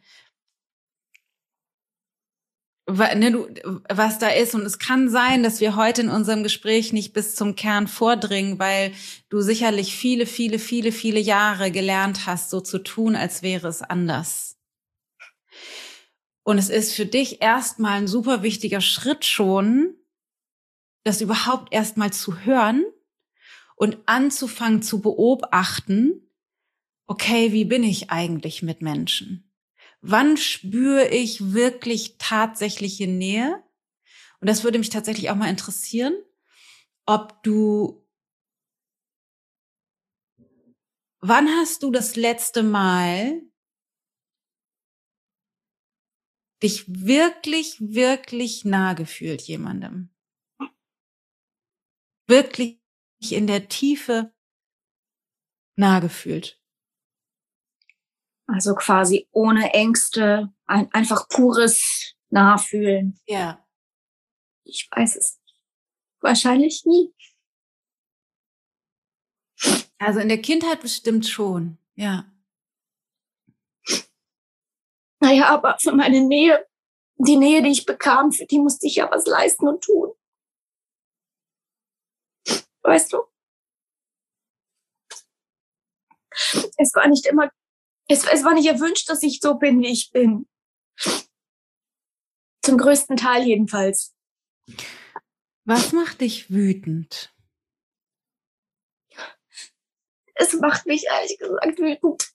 was da ist. Und es kann sein, dass wir heute in unserem Gespräch nicht bis zum Kern vordringen, weil du sicherlich viele, viele, viele, viele Jahre gelernt hast, so zu tun, als wäre es anders. Und es ist für dich erstmal ein super wichtiger Schritt schon, das überhaupt erstmal zu hören und anzufangen zu beobachten, okay, wie bin ich eigentlich mit Menschen? Wann spüre ich wirklich tatsächliche Nähe? Und das würde mich tatsächlich auch mal interessieren, wann hast du das letzte Mal dich wirklich, wirklich nah gefühlt jemandem? Wirklich in der Tiefe nah gefühlt? Also quasi ohne Ängste, einfach pures Nahfühlen. Ja. Ich weiß es nicht. Wahrscheinlich nie. Also in der Kindheit bestimmt schon, ja. Naja, aber für meine Nähe, die Nähe, die ich bekam, für die musste ich ja was leisten und tun. Weißt du? Es war nicht immer, es war nicht erwünscht, dass ich so bin, wie ich bin. Zum größten Teil jedenfalls. Was macht dich wütend? Es macht mich ehrlich gesagt wütend.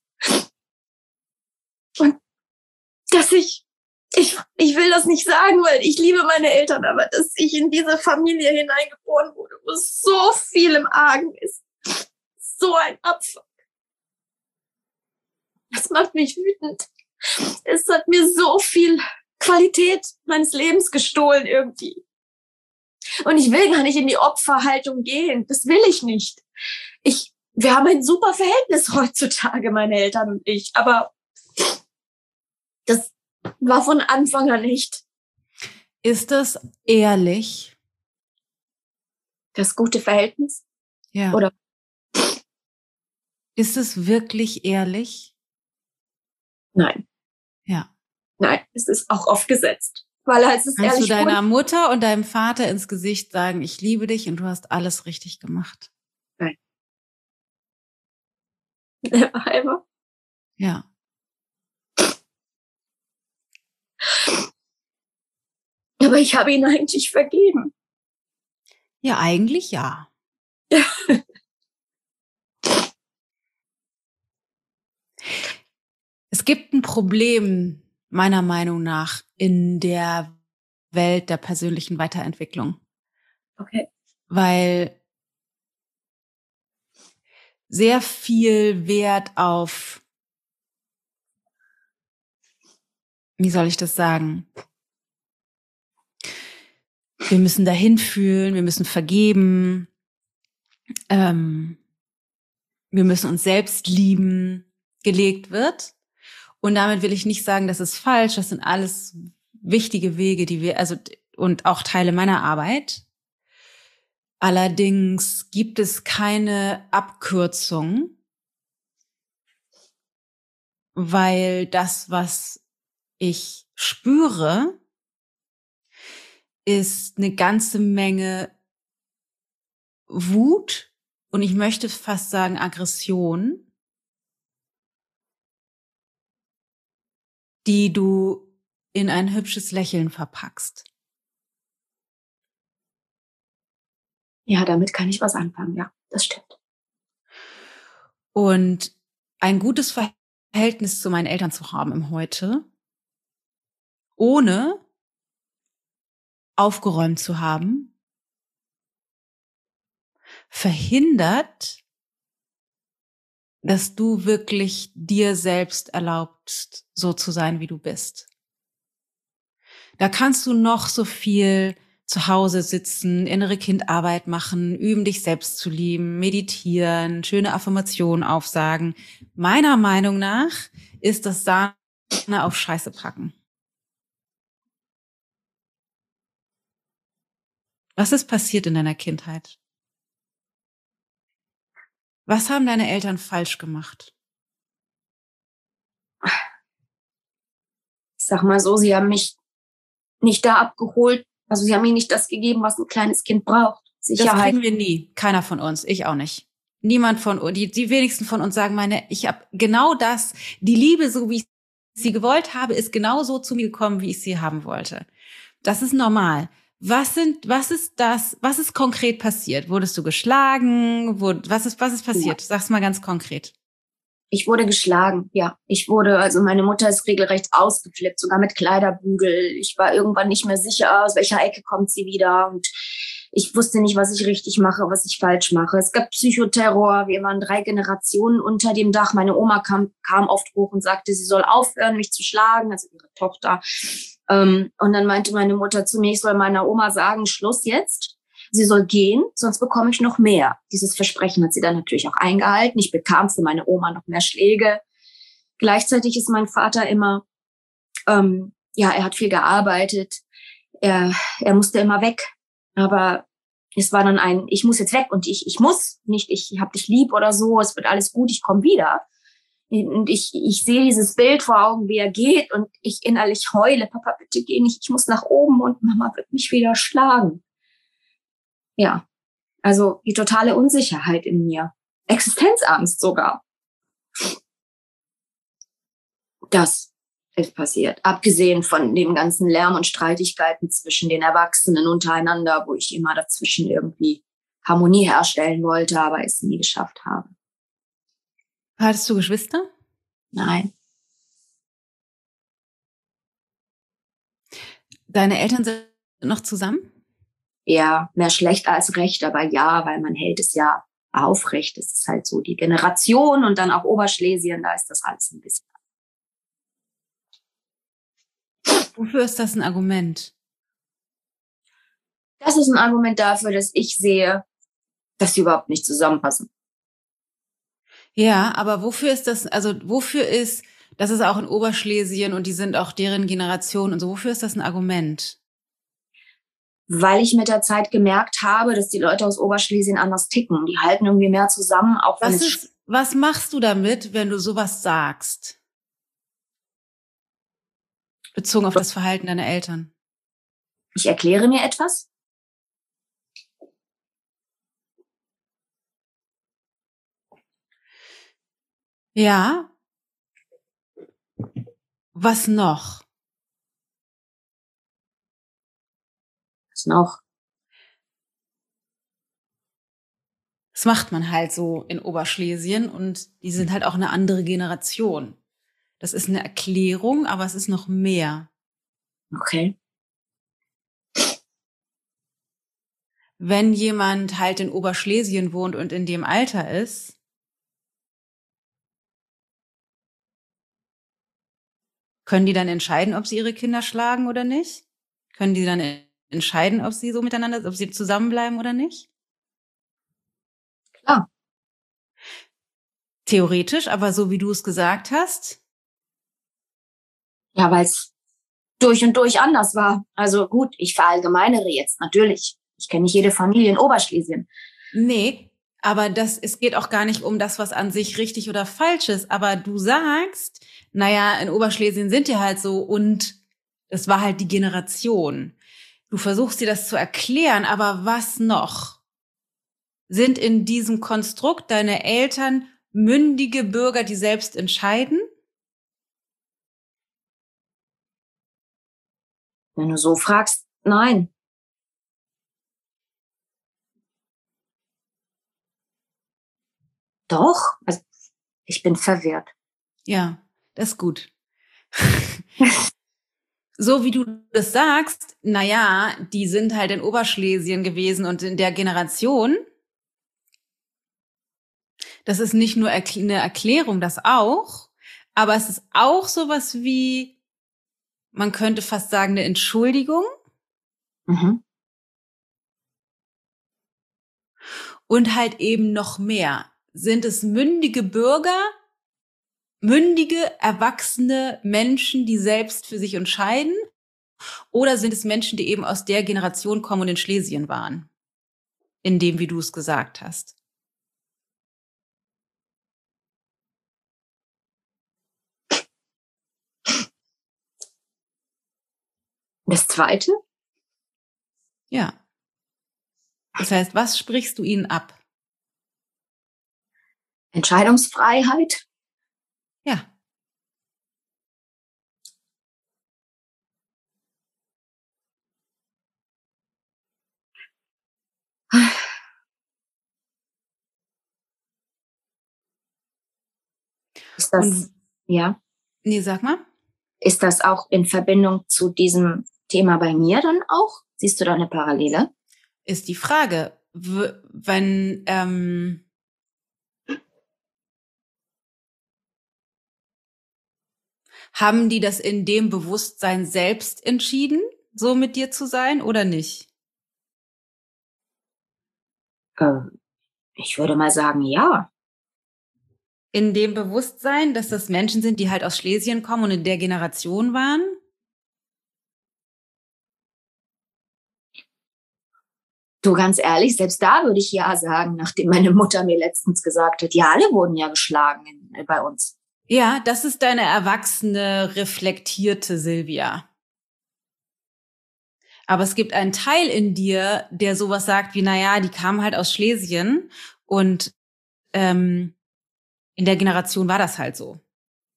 Und dass ich will das nicht sagen, weil ich liebe meine Eltern, aber dass ich in diese Familie hineingeboren wurde, wo so viel im Argen ist. So ein Abfuck. Das macht mich wütend. Es hat mir so viel Qualität meines Lebens gestohlen irgendwie. Und ich will gar nicht in die Opferhaltung gehen. Das will ich nicht. Wir haben ein super Verhältnis heutzutage, meine Eltern und ich. Aber das war von Anfang an nicht. Ist das ehrlich? Das gute Verhältnis? Ja. Oder? Ist es wirklich ehrlich? Nein. Ja. Nein, es ist auch aufgesetzt. Weil es ist Kannst ehrlich. du deiner Mutter und deinem Vater ins Gesicht sagen, ich liebe dich und du hast alles richtig gemacht? Nein. Never ever. Ja. Aber ich habe ihn eigentlich vergeben. Ja, eigentlich ja. Es gibt ein Problem, meiner Meinung nach, in der Welt der persönlichen Weiterentwicklung. Okay. Weil sehr viel Wert auf, wie soll ich das sagen? Wir müssen dahin fühlen, wir müssen vergeben, wir müssen uns selbst lieben, gelegt wird. Und damit will ich nicht sagen, das ist falsch. Das sind alles wichtige Wege, die wir, und auch Teile meiner Arbeit. Allerdings gibt es keine Abkürzung, weil das, was ich spüre, ist eine ganze Menge Wut und ich möchte fast sagen Aggression, die du in ein hübsches Lächeln verpackst. Ja, damit kann ich was anfangen, ja, das stimmt. Und ein gutes Verhältnis zu meinen Eltern zu haben im Heute ohne aufgeräumt zu haben, verhindert, dass du wirklich dir selbst erlaubst, so zu sein, wie du bist. Da kannst du noch so viel zu Hause sitzen, innere Kindarbeit machen, üben, dich selbst zu lieben, meditieren, schöne Affirmationen aufsagen. Meiner Meinung nach ist das Sahne auf Scheiße packen. Was ist passiert in deiner Kindheit? Was haben deine Eltern falsch gemacht? Ich sag mal so, sie haben mich nicht da abgeholt. Also sie haben mir nicht das gegeben, was ein kleines Kind braucht. Sicherheit. Das kriegen wir nie. Keiner von uns. Ich auch nicht. Niemand von uns. Die wenigsten von uns sagen, ich habe genau das. Die Liebe, so wie ich sie gewollt habe, ist genau so zu mir gekommen, wie ich sie haben wollte. Das ist normal. Was ist konkret passiert? Wurdest du geschlagen? Was ist passiert? Ja. Sag's mal ganz konkret. Ich wurde geschlagen, ja. Also meine Mutter ist regelrecht ausgeflippt, sogar mit Kleiderbügel. Ich war irgendwann nicht mehr sicher, aus welcher Ecke kommt sie wieder. Und ich wusste nicht, was ich richtig mache, was ich falsch mache. Es gab Psychoterror. Wir waren 3 Generationen unter dem Dach. Meine Oma kam oft hoch und sagte, sie soll aufhören, mich zu schlagen, also ihre Tochter. Und dann meinte meine Mutter zu mir, ich soll meiner Oma sagen, Schluss jetzt. Sie soll gehen, sonst bekomme ich noch mehr. Dieses Versprechen hat sie dann natürlich auch eingehalten. Ich bekam für meine Oma noch mehr Schläge. Gleichzeitig ist mein Vater immer, er hat viel gearbeitet. Er musste immer weg. Aber es war dann ich muss jetzt weg und ich muss nicht, ich hab dich lieb oder so, es wird alles gut, ich komme wieder. Und ich sehe dieses Bild vor Augen, wie er geht und ich innerlich heule, Papa, bitte geh nicht, ich muss nach oben und Mama wird mich wieder schlagen. Ja, also die totale Unsicherheit in mir. Existenzangst sogar. Das ist passiert. Abgesehen von dem ganzen Lärm und Streitigkeiten zwischen den Erwachsenen untereinander, wo ich immer dazwischen irgendwie Harmonie herstellen wollte, aber es nie geschafft habe. Hattest du Geschwister? Nein. Deine Eltern sind noch zusammen? Ja, mehr schlecht als recht, aber ja, weil man hält es ja aufrecht. Es ist halt so die Generation und dann auch Oberschlesien, da ist das alles ein bisschen. Wofür ist das ein Argument? Das ist ein Argument dafür, dass ich sehe, dass sie überhaupt nicht zusammenpassen. Ja, aber wofür ist das ist auch in Oberschlesien und die sind auch deren Generation und so, wofür ist das ein Argument? Weil ich mit der Zeit gemerkt habe, dass die Leute aus Oberschlesien anders ticken. Die halten irgendwie mehr zusammen, auch wenn was machst du damit, wenn du sowas sagst? Bezogen auf das Verhalten deiner Eltern. Ich erkläre mir etwas. Ja. Was noch? Was noch? Das macht man halt so in Oberschlesien und die sind halt auch eine andere Generation. Das ist eine Erklärung, aber es ist noch mehr. Okay. Wenn jemand halt in Oberschlesien wohnt und in dem Alter ist, können die dann entscheiden, ob sie ihre Kinder schlagen oder nicht? Können die dann entscheiden, ob sie so miteinander, ob sie zusammenbleiben oder nicht? Klar. Theoretisch, aber so wie du es gesagt hast? Ja, weil es durch und durch anders war. Also gut, ich verallgemeinere jetzt, natürlich. Ich kenne nicht jede Familie in Oberschlesien. Nee, aber es geht auch gar nicht um das, was an sich richtig oder falsch ist. Aber du sagst, naja, in Oberschlesien sind die halt so und es war halt die Generation. Du versuchst dir das zu erklären, aber was noch? Sind in diesem Konstrukt deine Eltern mündige Bürger, die selbst entscheiden? Wenn du so fragst, nein. Doch, also ich bin verwirrt. Ja, das ist gut. so wie du das sagst, naja, die sind halt in Oberschlesien gewesen und in der Generation, das ist nicht nur eine Erklärung, das auch, aber es ist auch sowas wie, man könnte fast sagen, eine Entschuldigung. Mhm. Und halt eben noch mehr. Sind es mündige Bürger, mündige, erwachsene Menschen, die selbst für sich entscheiden? Oder sind es Menschen, die eben aus der Generation kommen und in Schlesien waren? In dem, wie du es gesagt hast. Das Zweite? Ja. Das heißt, was sprichst du ihnen ab? Entscheidungsfreiheit? Ja. Ist das, ja? Nee, sag mal. Ist das auch in Verbindung zu diesem Thema bei mir dann auch? Siehst du da eine Parallele? Ist die Frage, wenn haben die das in dem Bewusstsein selbst entschieden, so mit dir zu sein oder nicht? Ich würde mal sagen, ja. In dem Bewusstsein, dass das Menschen sind, die halt aus Schlesien kommen und in der Generation waren? Du, ganz ehrlich, selbst da würde ich ja sagen, nachdem meine Mutter mir letztens gesagt hat, ja, alle wurden ja geschlagen bei uns. Ja, das ist deine erwachsene, reflektierte Silvia. Aber es gibt einen Teil in dir, der sowas sagt wie, naja, die kamen halt aus Schlesien und in der Generation war das halt so.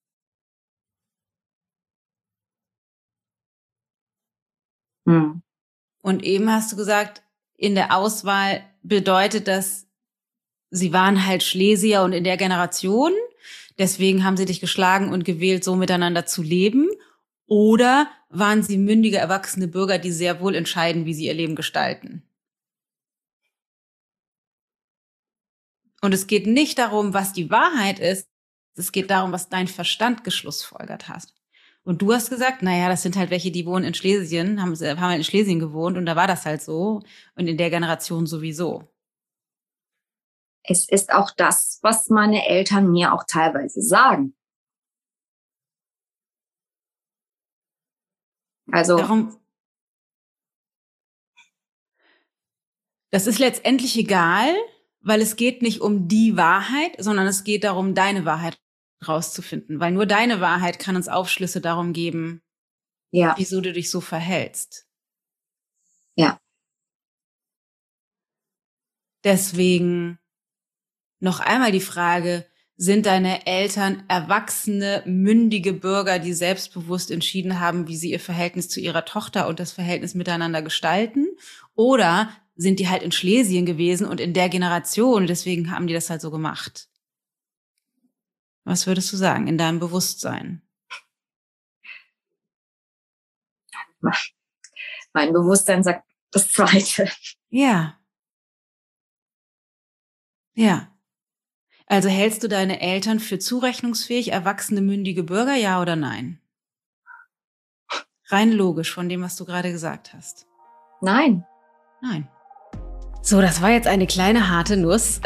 Hm. Und eben hast du gesagt, in der Auswahl bedeutet das, sie waren halt Schlesier und in der Generation, deswegen haben sie dich geschlagen und gewählt, so miteinander zu leben. Oder waren sie mündige, erwachsene Bürger, die sehr wohl entscheiden, wie sie ihr Leben gestalten? Und es geht nicht darum, was die Wahrheit ist, es geht darum, was dein Verstand geschlussfolgert hat. Und du hast gesagt, naja, das sind halt welche, die wohnen in Schlesien, haben halt in Schlesien gewohnt und da war das halt so und in der Generation sowieso. Es ist auch das, was meine Eltern mir auch teilweise sagen. Also das ist letztendlich egal, weil es geht nicht um die Wahrheit, sondern es geht darum, deine Wahrheit rauszufinden. Weil nur deine Wahrheit kann uns Aufschlüsse darum geben, ja, wieso du dich so verhältst. Ja. Deswegen noch einmal die Frage, sind deine Eltern erwachsene, mündige Bürger, die selbstbewusst entschieden haben, wie sie ihr Verhältnis zu ihrer Tochter und das Verhältnis miteinander gestalten? Oder sind die halt in Schlesien gewesen und in der Generation, deswegen haben die das halt so gemacht? Was würdest du sagen in deinem Bewusstsein? Mein Bewusstsein sagt das Zweite. Ja. Ja. Also hältst du deine Eltern für zurechnungsfähig, erwachsene, mündige Bürger, ja oder nein? Rein logisch von dem, was du gerade gesagt hast. Nein. Nein. So, das war jetzt eine kleine harte Nuss.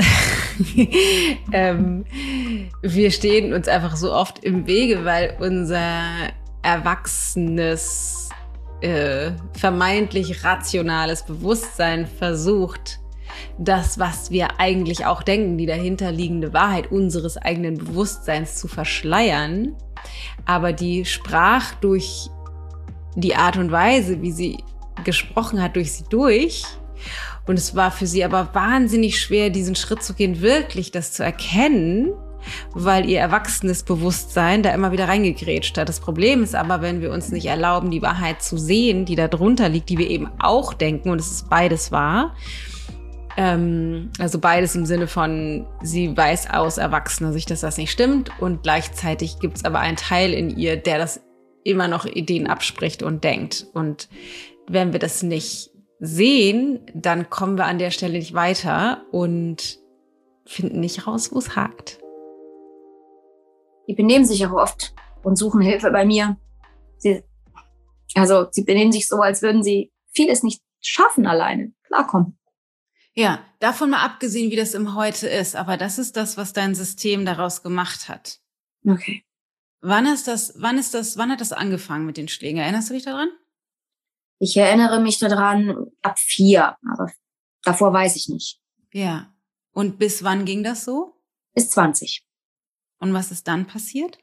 Wir stehen uns einfach so oft im Wege, weil unser erwachsenes, vermeintlich rationales Bewusstsein versucht, das, was wir eigentlich auch denken, die dahinterliegende Wahrheit unseres eigenen Bewusstseins zu verschleiern. Aber die sprach durch die Art und Weise, wie sie gesprochen hat, durch sie durch. Und es war für sie aber wahnsinnig schwer, diesen Schritt zu gehen, wirklich das zu erkennen, weil ihr erwachsenes Bewusstsein da immer wieder reingegrätscht hat. Das Problem ist aber, wenn wir uns nicht erlauben, die Wahrheit zu sehen, die da drunter liegt, die wir eben auch denken, und es ist beides wahr, also beides im Sinne von, sie weiß aus erwachsener Sicht, dass das nicht stimmt, und gleichzeitig gibt es aber einen Teil in ihr, der das immer noch Ideen abspricht und denkt. Und wenn wir das nicht sehen, dann kommen wir an der Stelle nicht weiter und finden nicht raus, wo es hakt. Die benehmen sich auch oft und suchen Hilfe bei mir. Sie benehmen sich so, als würden sie vieles nicht schaffen alleine, klarkommen. Ja, davon mal abgesehen, wie das im Heute ist. Aber das ist das, was dein System daraus gemacht hat. Okay. Wann hat das angefangen mit den Schlägen? Erinnerst du dich daran? Ich erinnere mich daran ab 4, aber davor weiß ich nicht. Ja. Und bis wann ging das so? Bis 20. Und was ist dann passiert?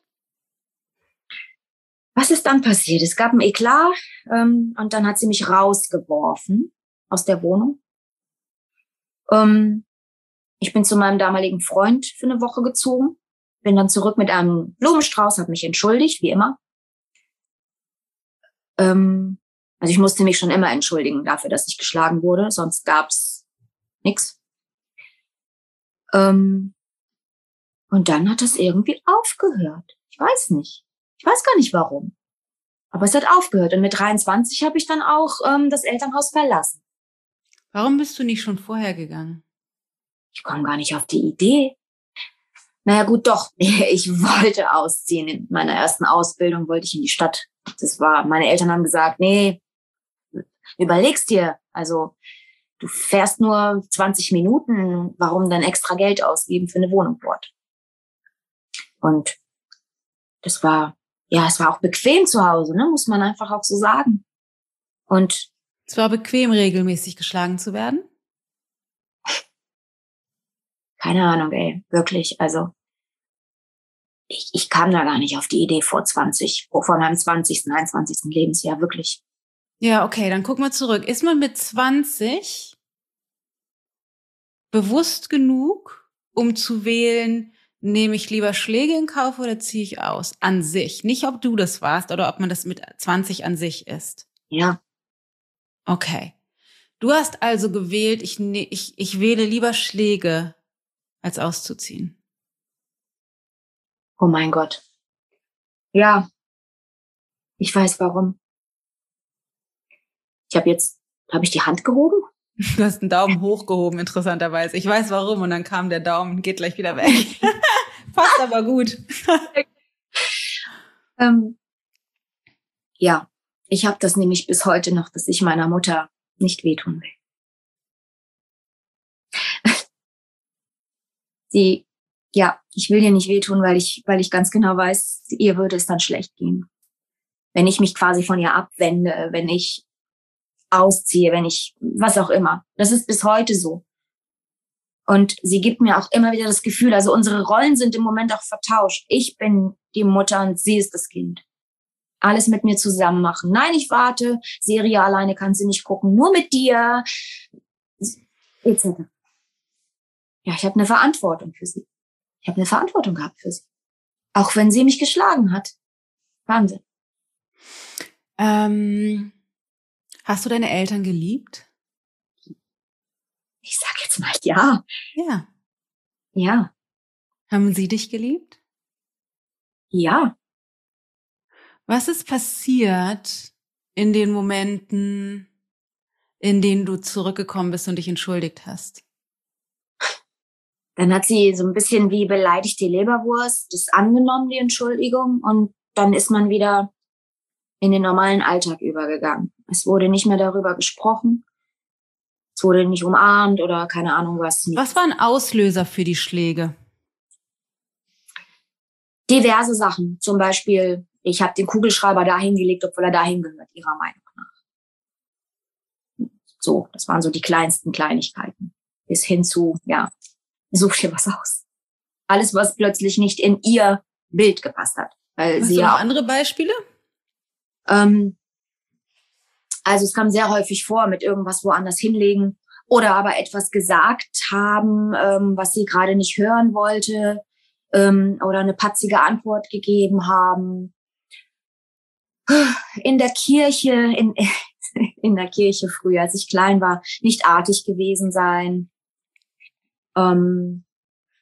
Was ist dann passiert? Es gab ein Eklat und dann hat sie mich rausgeworfen aus der Wohnung. Ich bin zu meinem damaligen Freund für eine Woche gezogen, bin dann zurück mit einem Blumenstrauß, habe mich entschuldigt, wie immer. Also ich musste mich schon immer entschuldigen dafür, dass ich geschlagen wurde, sonst gab's nix. Und dann hat das irgendwie aufgehört. Ich weiß nicht. Ich weiß gar nicht warum. Aber es hat aufgehört. Und mit 23 habe ich dann auch das Elternhaus verlassen. Warum bist du nicht schon vorher gegangen? Ich komme gar nicht auf die Idee. Naja, gut, doch. Ich wollte ausziehen. In meiner ersten Ausbildung wollte ich in die Stadt. Meine Eltern haben gesagt, nee, überleg's dir. Also, du fährst nur 20 Minuten. Warum dann extra Geld ausgeben für eine Wohnung dort? Und es war auch bequem zu Hause, ne? Muss man einfach auch so sagen. Und es war bequem, regelmäßig geschlagen zu werden? Keine Ahnung, ey, wirklich. Also ich kam da gar nicht auf die Idee vor meinem 20., 21. Lebensjahr, wirklich. Ja, okay, dann guck mal zurück. Ist man mit 20 bewusst genug, um zu wählen, nehme ich lieber Schläge in Kauf oder ziehe ich aus? An sich. Nicht, ob du das warst oder ob man das mit 20 an sich ist. Ja. Okay. Du hast also gewählt, ich wähle lieber Schläge, als auszuziehen. Oh mein Gott. Ja. Ich weiß warum. Habe ich die Hand gehoben? Du hast einen Daumen hochgehoben, interessanterweise. Ich weiß warum und dann kam der Daumen, geht gleich wieder weg. Passt aber gut. Ja, ich habe das nämlich bis heute noch, dass ich meiner Mutter nicht wehtun will. Ich will ihr nicht wehtun, weil ich ganz genau weiß, ihr würde es dann schlecht gehen. Wenn ich mich quasi von ihr abwende, wenn ich ausziehe, was auch immer. Das ist bis heute so. Und sie gibt mir auch immer wieder das Gefühl, also unsere Rollen sind im Moment auch vertauscht. Ich bin die Mutter und sie ist das Kind. Alles mit mir zusammen machen. Nein, ich warte. Serie alleine kann sie nicht gucken. Nur mit dir. Etc. Ja, ich habe eine Verantwortung für sie. Ich habe eine Verantwortung gehabt für sie. Auch wenn sie mich geschlagen hat. Wahnsinn. Hast du deine Eltern geliebt? Ich sag jetzt mal ja. Ja. Ja. Haben sie dich geliebt? Ja. Was ist passiert in den Momenten, in denen du zurückgekommen bist und dich entschuldigt hast? Dann hat sie so ein bisschen wie beleidigt die Leberwurst, das angenommen, die Entschuldigung, und dann ist man wieder in den normalen Alltag übergegangen. Es wurde nicht mehr darüber gesprochen. Es wurde nicht umarmt oder keine Ahnung was. Was war ein Auslöser für die Schläge? Diverse Sachen. Zum Beispiel, ich habe den Kugelschreiber dahin gelegt, obwohl er dahin gehört, ihrer Meinung nach. So, das waren so die kleinsten Kleinigkeiten. Bis hin zu, ja, such dir was aus. Alles, was plötzlich nicht in ihr Bild gepasst hat. Weil Hast du noch andere Beispiele? Also es kam sehr häufig vor, mit irgendwas woanders hinlegen oder aber etwas gesagt haben, was sie gerade nicht hören wollte, oder eine patzige Antwort gegeben haben. In der Kirche, in der Kirche früher, als ich klein war, nicht artig gewesen sein.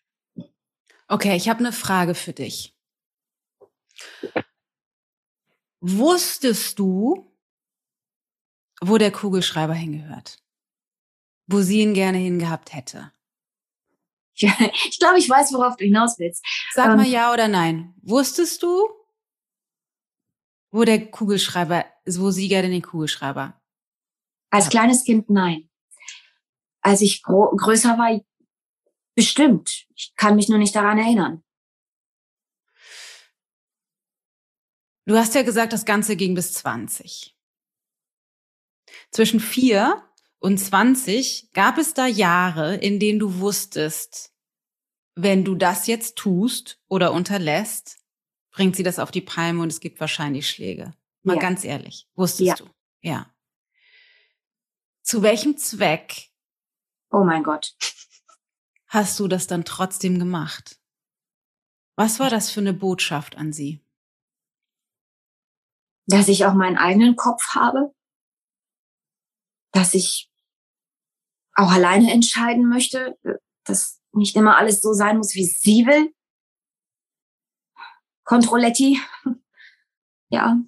Okay, ich habe eine Frage für dich. Wusstest du, wo der Kugelschreiber hingehört? Wo sie ihn gerne hingehabt hätte? Ich glaube, ich weiß, worauf du hinaus willst. Sag mal ja oder nein. Wusstest du, wo der Kugelschreiber, wo sie gerne den Kugelschreiber? Als kleines Kind nein. Als ich größer war, bestimmt. Ich kann mich nur nicht daran erinnern. Du hast ja gesagt, das Ganze ging bis 20. Zwischen 4 und 20 gab es da Jahre, in denen du wusstest, wenn du das jetzt tust oder unterlässt, bringt sie das auf die Palme und es gibt wahrscheinlich Schläge. Mal ganz ehrlich, wusstest du? Ja. Zu welchem Zweck? Oh mein Gott. Hast du das dann trotzdem gemacht? Was war das für eine Botschaft an sie? Dass ich auch meinen eigenen Kopf habe. Dass ich auch alleine entscheiden möchte. Dass nicht immer alles so sein muss, wie sie will. Controletti. Ja.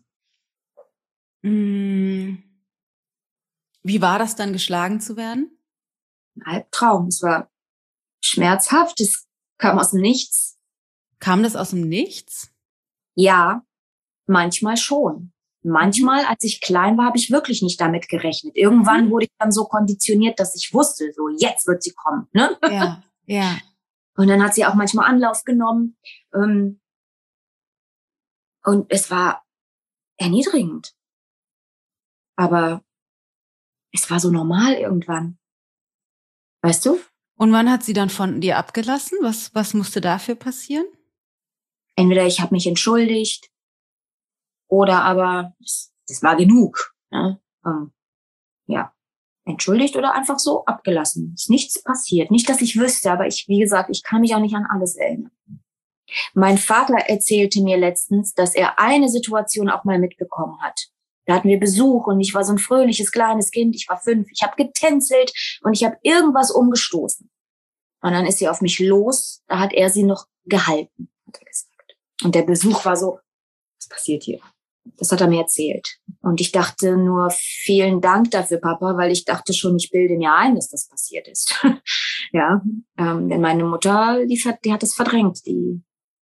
Wie war das dann, geschlagen zu werden? Ein Albtraum. Es war schmerzhaft. Es kam aus dem Nichts. Kam das aus dem Nichts? Ja, manchmal schon. Manchmal, als ich klein war, habe ich wirklich nicht damit gerechnet. Irgendwann wurde ich dann so konditioniert, dass ich wusste, so jetzt wird sie kommen. Ne? Ja, ja. Und dann hat sie auch manchmal Anlauf genommen. Und es war erniedrigend. Aber es war so normal irgendwann. Weißt du? Und wann hat sie dann von dir abgelassen? Was musste dafür passieren? Entweder ich habe mich entschuldigt oder aber das war genug. Ne? Ja, entschuldigt oder einfach so abgelassen. Ist nichts passiert. Nicht, dass ich wüsste, aber wie gesagt, ich kann mich auch nicht an alles erinnern. Mein Vater erzählte mir letztens, dass er eine Situation auch mal mitbekommen hat. Da hatten wir Besuch und ich war so ein fröhliches kleines Kind. Ich war 5. Ich habe getänzelt und ich habe irgendwas umgestoßen. Und dann ist sie auf mich los. Da hat er sie noch gehalten, hat er gesagt. Und der Besuch war so, was passiert hier? Das hat er mir erzählt. Und ich dachte nur, vielen Dank dafür, Papa, weil ich dachte schon, ich bilde mir ein, dass das passiert ist. Ja, denn meine Mutter, die hat es verdrängt. Die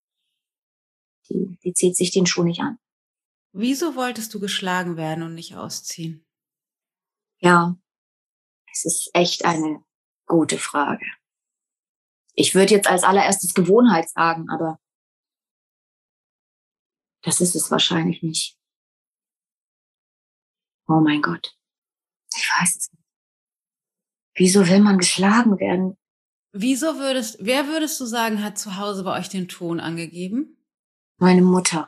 zieht sich den Schuh nicht an. Wieso wolltest du geschlagen werden und nicht ausziehen? Ja, es ist echt eine gute Frage. Ich würde jetzt als allererstes Gewohnheit sagen, aber das ist es wahrscheinlich nicht. Oh mein Gott. Ich weiß es nicht. Wieso will man geschlagen werden? Wer würdest du sagen, hat zu Hause bei euch den Ton angegeben? Meine Mutter.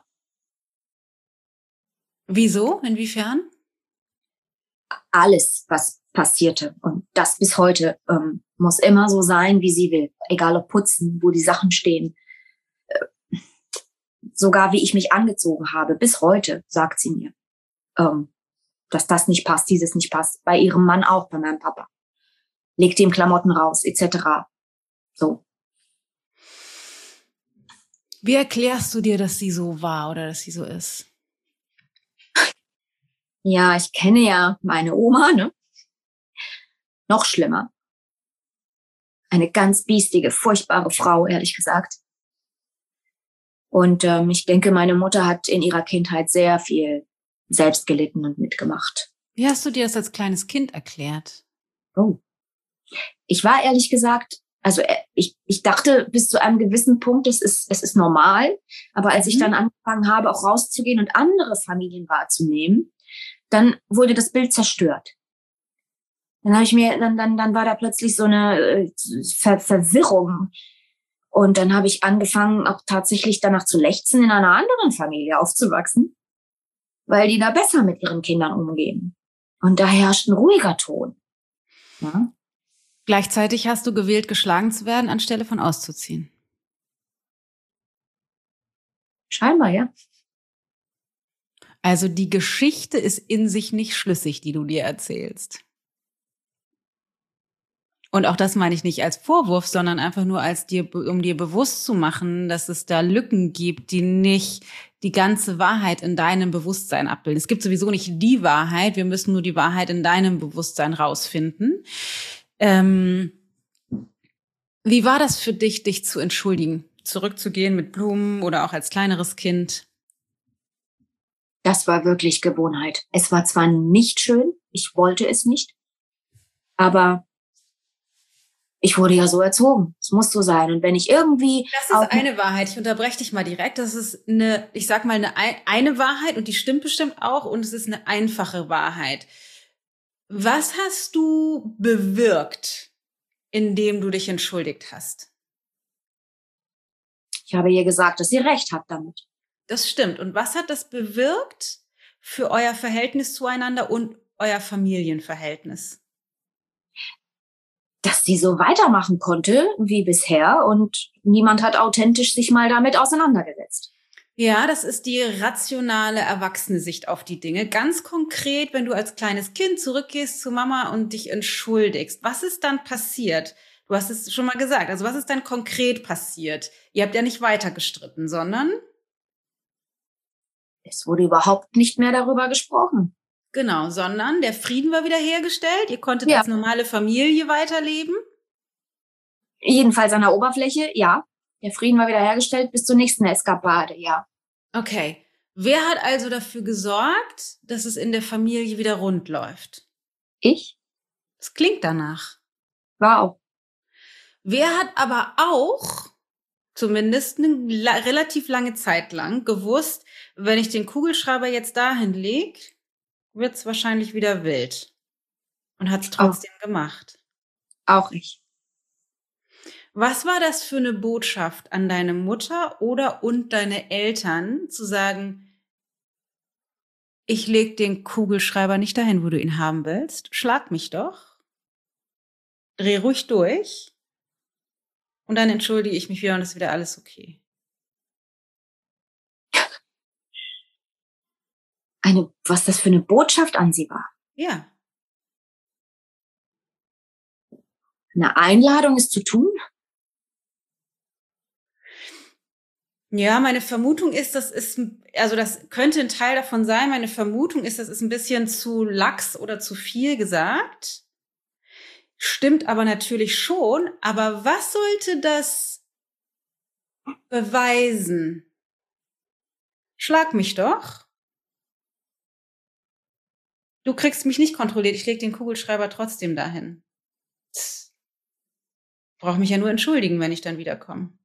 Wieso? Inwiefern? Alles, was passierte und das bis heute, muss immer so sein, wie sie will. Egal ob putzen, wo die Sachen stehen. Sogar wie ich mich angezogen habe, bis heute, sagt sie mir, dass das nicht passt, dieses nicht passt. Bei ihrem Mann auch, bei meinem Papa. Legt ihm Klamotten raus, etc. So. Wie erklärst du dir, dass sie so war oder dass sie so ist? Ja, ich kenne ja meine Oma, ne? Noch schlimmer. Eine ganz biestige, furchtbare Frau, ehrlich gesagt. Und ich denke, meine Mutter hat in ihrer Kindheit sehr viel selbst gelitten und mitgemacht. Wie hast du dir das als kleines Kind erklärt? Oh. Ich war ehrlich gesagt, also ich dachte bis zu einem gewissen Punkt, es ist normal. Aber als ich dann angefangen habe, auch rauszugehen und andere Familien wahrzunehmen, dann wurde das Bild zerstört. Dann habe ich mir, dann war da plötzlich so eine Verwirrung. Und dann habe ich angefangen, auch tatsächlich danach zu lechzen, in einer anderen Familie aufzuwachsen, weil die da besser mit ihren Kindern umgehen. Und da herrscht ein ruhiger Ton. Ja? Gleichzeitig hast du gewählt, geschlagen zu werden, anstelle von auszuziehen. Scheinbar, ja. Also die Geschichte ist in sich nicht schlüssig, die du dir erzählst. Und auch das meine ich nicht als Vorwurf, sondern einfach nur um dir bewusst zu machen, dass es da Lücken gibt, die nicht die ganze Wahrheit in deinem Bewusstsein abbilden. Es gibt sowieso nicht die Wahrheit, wir müssen nur die Wahrheit in deinem Bewusstsein rausfinden. Wie war das für dich, dich zu entschuldigen? Zurückzugehen mit Blumen oder auch als kleineres Kind? Das war wirklich Gewohnheit. Es war zwar nicht schön, ich wollte es nicht, aber ich wurde ja so erzogen. Es muss so sein. Und wenn ich irgendwie... Das ist eine Wahrheit. Ich unterbreche dich mal direkt. Das ist ich sag mal, eine Wahrheit und die stimmt bestimmt auch und es ist eine einfache Wahrheit. Was hast du bewirkt, indem du dich entschuldigt hast? Ich habe ihr gesagt, dass sie recht hat damit. Das stimmt. Und was hat das bewirkt für euer Verhältnis zueinander und euer Familienverhältnis? Dass sie so weitermachen konnte wie bisher und niemand hat authentisch sich mal damit auseinandergesetzt. Ja, das ist die rationale, erwachsene Sicht auf die Dinge. Ganz konkret, wenn du als kleines Kind zurückgehst zu Mama und dich entschuldigst, was ist dann passiert? Du hast es schon mal gesagt. Also was ist dann konkret passiert? Ihr habt ja nicht weiter gestritten, sondern? Es wurde überhaupt nicht mehr darüber gesprochen. Genau, sondern der Frieden war wieder hergestellt. Ihr konntet als normale Familie weiterleben. Jedenfalls an der Oberfläche, ja. Der Frieden war wieder hergestellt bis zur nächsten Eskapade, ja. Okay. Wer hat also dafür gesorgt, dass es in der Familie wieder rund läuft? Ich? Das klingt danach. War auch. Wer hat aber auch zumindest eine relativ lange Zeit lang gewusst, wenn ich den Kugelschreiber jetzt dahin lege, wird's wahrscheinlich wieder wild. Und hat's trotzdem gemacht. Auch ich. Was war das für eine Botschaft an deine Mutter und deine Eltern, zu sagen, ich leg den Kugelschreiber nicht dahin, wo du ihn haben willst, schlag mich doch, dreh ruhig durch und dann entschuldige ich mich wieder und ist wieder alles okay. Was das für eine Botschaft an sie war. Ja. Eine Einladung, es zu tun? Ja, meine Vermutung ist, das könnte ein Teil davon sein. Meine Vermutung ist, das ist ein bisschen zu lax oder zu viel gesagt. Stimmt aber natürlich schon. Aber was sollte das beweisen? Schlag mich doch. Du kriegst mich nicht kontrolliert. Ich leg den Kugelschreiber trotzdem dahin. Brauch mich ja nur entschuldigen, wenn ich dann wiederkomme.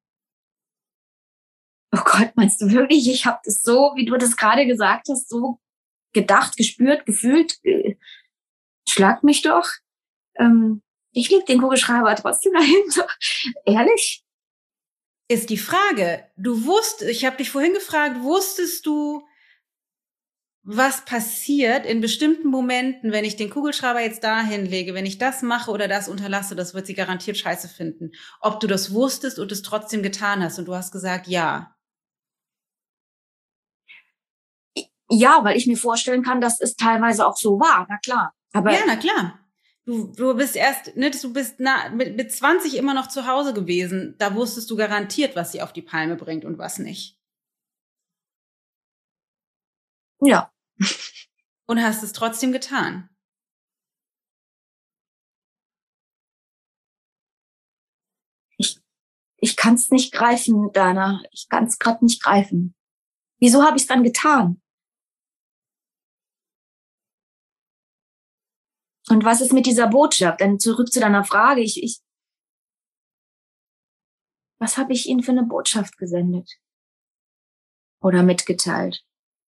Oh Gott, meinst du wirklich? Ich habe das so, wie du das gerade gesagt hast, so gedacht, gespürt, gefühlt. Schlag mich doch. Ich leg den Kugelschreiber trotzdem dahin. Ehrlich? Ist die Frage. Ich habe dich vorhin gefragt, wusstest du, was passiert in bestimmten Momenten, wenn ich den Kugelschreiber jetzt dahin lege, wenn ich das mache oder das unterlasse, das wird sie garantiert scheiße finden. Ob du das wusstest und es trotzdem getan hast und du hast gesagt, ja. Ja, weil ich mir vorstellen kann, dass es teilweise auch so war, na klar. Aber ja, na klar. Du bist mit 20 immer noch zu Hause gewesen. Da wusstest du garantiert, was sie auf die Palme bringt und was nicht. Ja. Und hast es trotzdem getan. Ich kann es nicht greifen, Dana. Ich kann es gerade nicht greifen. Wieso habe ich es dann getan? Und was ist mit dieser Botschaft? Dann zurück zu deiner Frage. Was habe ich Ihnen für eine Botschaft gesendet? Oder mitgeteilt?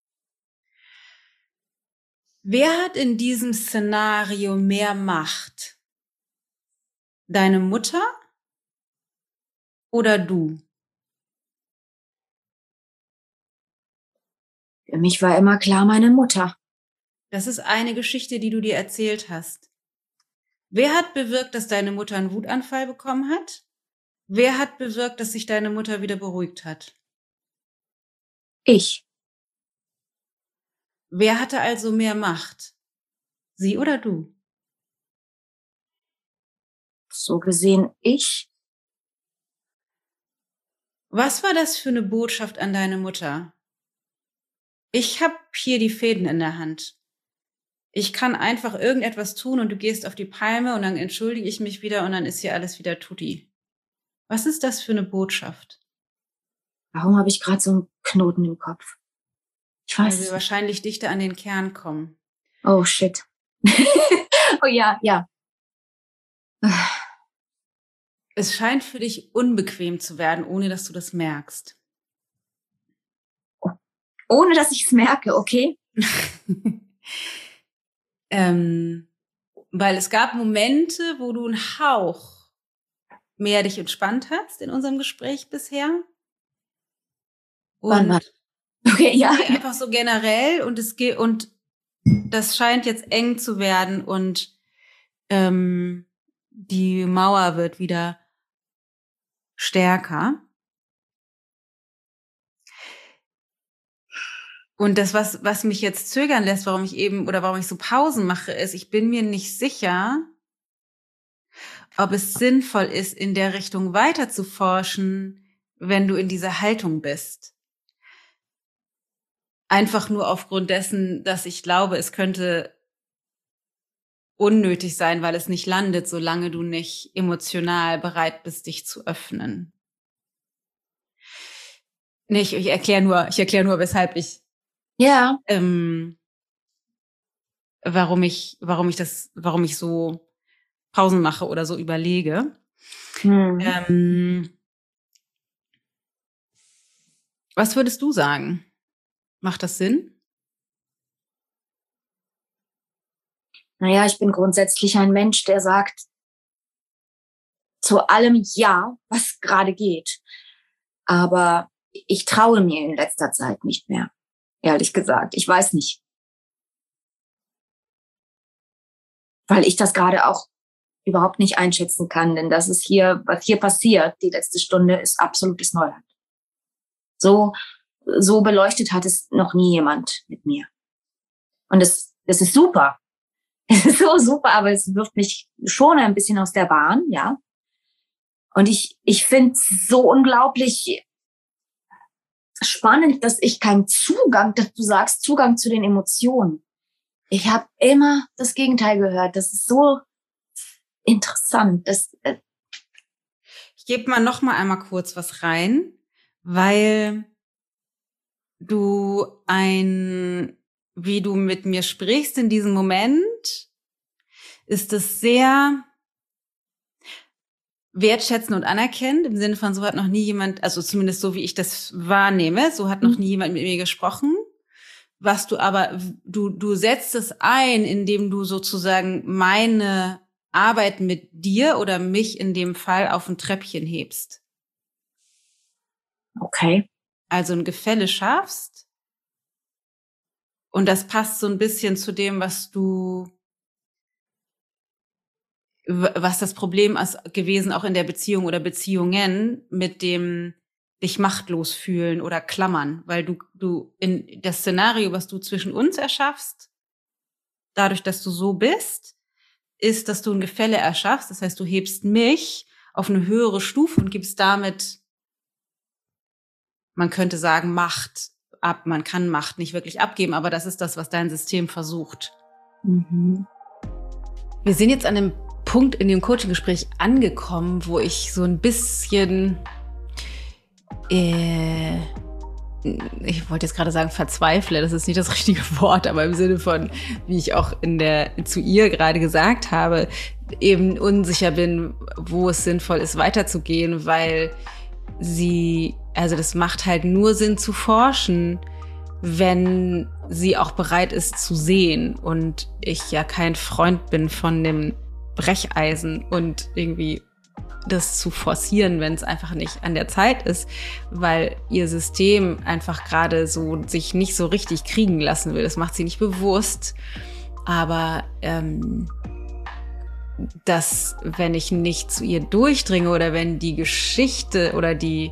Wer hat in diesem Szenario mehr Macht? Deine Mutter oder du? Für mich war immer klar meine Mutter. Das ist eine Geschichte, die du dir erzählt hast. Wer hat bewirkt, dass deine Mutter einen Wutanfall bekommen hat? Wer hat bewirkt, dass sich deine Mutter wieder beruhigt hat? Ich. Wer hatte also mehr Macht? Sie oder du? so gesehen ich. Was war das für eine Botschaft an deine Mutter? Ich habe hier die Fäden in der Hand. Ich kann einfach irgendetwas tun und du gehst auf die Palme und dann entschuldige ich mich wieder und dann ist hier alles wieder tutti. Was ist das für eine Botschaft? Warum habe ich gerade so einen Knoten im Kopf? Ich weiß. Weil wir wahrscheinlich dichter an den Kern kommen. Oh, shit. Oh ja. Es scheint für dich unbequem zu werden, ohne dass du das merkst. Ohne dass ich es merke, okay? Weil es gab Momente, wo du einen Hauch mehr dich entspannt hast in unserem Gespräch bisher. Wann? Okay, ja. Einfach so generell und das scheint jetzt eng zu werden und die Mauer wird wieder stärker. Und das, was mich jetzt zögern lässt, warum ich so Pausen mache, ist, ich bin mir nicht sicher, ob es sinnvoll ist, in der Richtung weiter zu forschen, wenn du in dieser Haltung bist. Einfach nur aufgrund dessen, dass ich glaube, es könnte unnötig sein, weil es nicht landet, solange du nicht emotional bereit bist, dich zu öffnen. Ich erkläre nur, weshalb ich warum ich so Pausen mache oder so überlege. Was würdest du sagen? Macht das Sinn? Naja, ich bin grundsätzlich ein Mensch, der sagt zu allem ja, was gerade geht. Aber ich traue mir in letzter Zeit nicht mehr, ehrlich gesagt. Ich weiß nicht. Weil ich das gerade auch überhaupt nicht einschätzen kann. Denn was hier passiert, die letzte Stunde, ist absolutes Neuland. So beleuchtet hat es noch nie jemand mit mir. Und das ist super. Es ist so super, aber es wirft mich schon ein bisschen aus der Bahn, ja. Und ich finde es so unglaublich spannend, dass ich keinen Zugang, dass du sagst, Zugang zu den Emotionen. Ich habe immer das Gegenteil gehört. Das ist so interessant. Ich gebe mal noch mal einmal kurz was rein, weil wie du mit mir sprichst in diesem Moment, ist es sehr wertschätzend und anerkennend, im Sinne von, so hat noch nie jemand, also zumindest so, wie ich das wahrnehme, so hat noch nie jemand mit mir gesprochen. Was du aber, du setzt es ein, indem du sozusagen meine Arbeit mit dir oder mich in dem Fall auf ein Treppchen hebst. Okay. Also ein Gefälle schaffst. Und das passt so ein bisschen zu dem, was das Problem ist gewesen, auch in der Beziehung oder Beziehungen, mit dem dich machtlos fühlen oder klammern, weil du in das Szenario, was du zwischen uns erschaffst, dadurch, dass du so bist, ist, dass du ein Gefälle erschaffst. Das heißt, du hebst mich auf eine höhere Stufe und gibst damit, man könnte sagen, Macht ab. Man kann Macht nicht wirklich abgeben, aber das ist das, was dein System versucht. Mhm. Wir sind jetzt an einem Punkt in dem Coaching-Gespräch angekommen, wo ich so ein bisschen, ich wollte jetzt gerade sagen verzweifle, das ist nicht das richtige Wort, aber im Sinne von, wie ich auch zu ihr gerade gesagt habe, eben unsicher bin, wo es sinnvoll ist, weiterzugehen, weil das macht halt nur Sinn zu forschen, wenn sie auch bereit ist zu sehen und ich ja kein Freund bin von dem Brecheisen und irgendwie das zu forcieren, wenn es einfach nicht an der Zeit ist, weil ihr System einfach gerade so sich nicht so richtig kriegen lassen will. Das macht sie nicht bewusst, aber dass, wenn ich nicht zu ihr durchdringe oder wenn die Geschichte oder die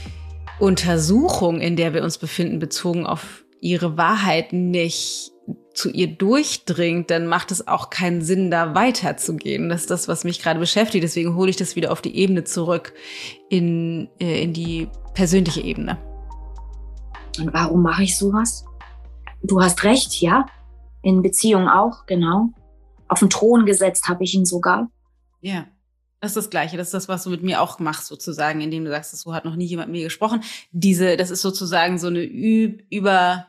Untersuchung, in der wir uns befinden, bezogen auf ihre Wahrheit nicht zu ihr durchdringt, dann macht es auch keinen Sinn, da weiterzugehen. Das ist das, was mich gerade beschäftigt. Deswegen hole ich das wieder auf die Ebene zurück, in die persönliche Ebene. Und warum mache ich sowas? Du hast recht, ja. In Beziehungen auch, genau. Auf den Thron gesetzt habe ich ihn sogar. Ja, das ist das Gleiche. Das ist das, was du mit mir auch machst, sozusagen, indem du sagst, so hat noch nie jemand mit mir gesprochen. Das ist sozusagen so eine über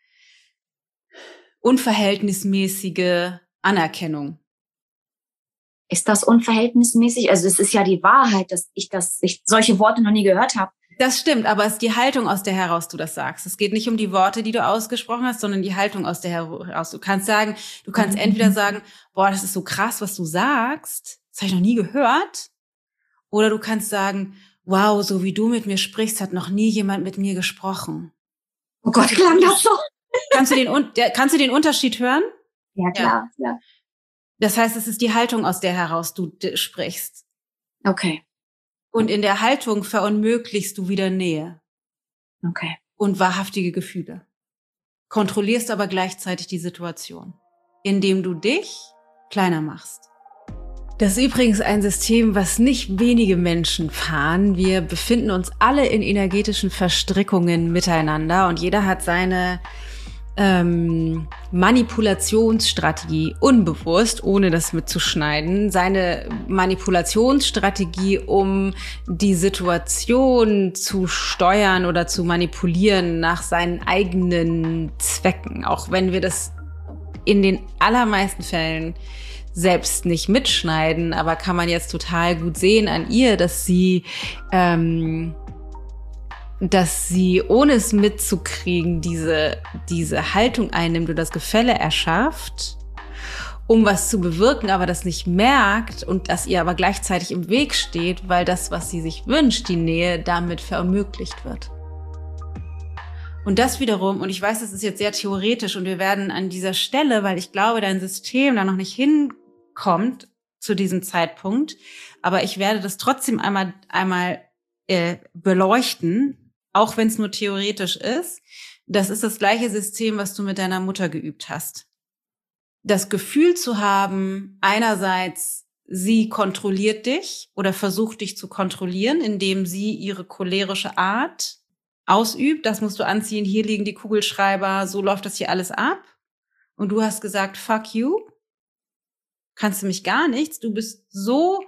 unverhältnismäßige Anerkennung. Ist das unverhältnismäßig? Also es ist ja die Wahrheit, dass ich solche Worte noch nie gehört habe. Das stimmt, aber es ist die Haltung, aus der heraus du das sagst. Es geht nicht um die Worte, die du ausgesprochen hast, sondern die Haltung, aus der heraus. Du kannst entweder sagen, boah, das ist so krass, was du sagst, das habe ich noch nie gehört. Oder du kannst sagen, wow, so wie du mit mir sprichst, hat noch nie jemand mit mir gesprochen. Oh Gott, klang das so? Kannst du den Unterschied hören? Ja, klar, ja. Das heißt, es ist die Haltung, aus der heraus du sprichst. Okay. Und in der Haltung verunmöglichst du wieder Nähe. Okay. Und wahrhaftige Gefühle. Kontrollierst aber gleichzeitig die Situation, indem du dich kleiner machst. Das ist übrigens ein System, was nicht wenige Menschen fahren. Wir befinden uns alle in energetischen Verstrickungen miteinander und jeder hat seine Manipulationsstrategie unbewusst, ohne das mitzuschneiden, seine Manipulationsstrategie, um die Situation zu steuern oder zu manipulieren nach seinen eigenen Zwecken. Auch wenn wir das in den allermeisten Fällen selbst nicht mitschneiden, aber kann man jetzt total gut sehen an ihr, dass sie ohne es mitzukriegen, diese Haltung einnimmt und das Gefälle erschafft, um was zu bewirken, aber das nicht merkt und das ihr aber gleichzeitig im Weg steht, weil das, was sie sich wünscht, die Nähe, damit verunmöglicht wird. Und das wiederum, und ich weiß, das ist jetzt sehr theoretisch und wir werden an dieser Stelle, weil ich glaube, dein System da noch nicht hinkommt zu diesem Zeitpunkt, aber ich werde das trotzdem einmal beleuchten, auch wenn es nur theoretisch ist. Das ist das gleiche System, was du mit deiner Mutter geübt hast. Das Gefühl zu haben, einerseits, sie kontrolliert dich oder versucht dich zu kontrollieren, indem sie ihre cholerische Art ausübt. Das musst du anziehen, hier liegen die Kugelschreiber, so läuft das hier alles ab. Und du hast gesagt, fuck you, kannst du mich gar nichts, du bist so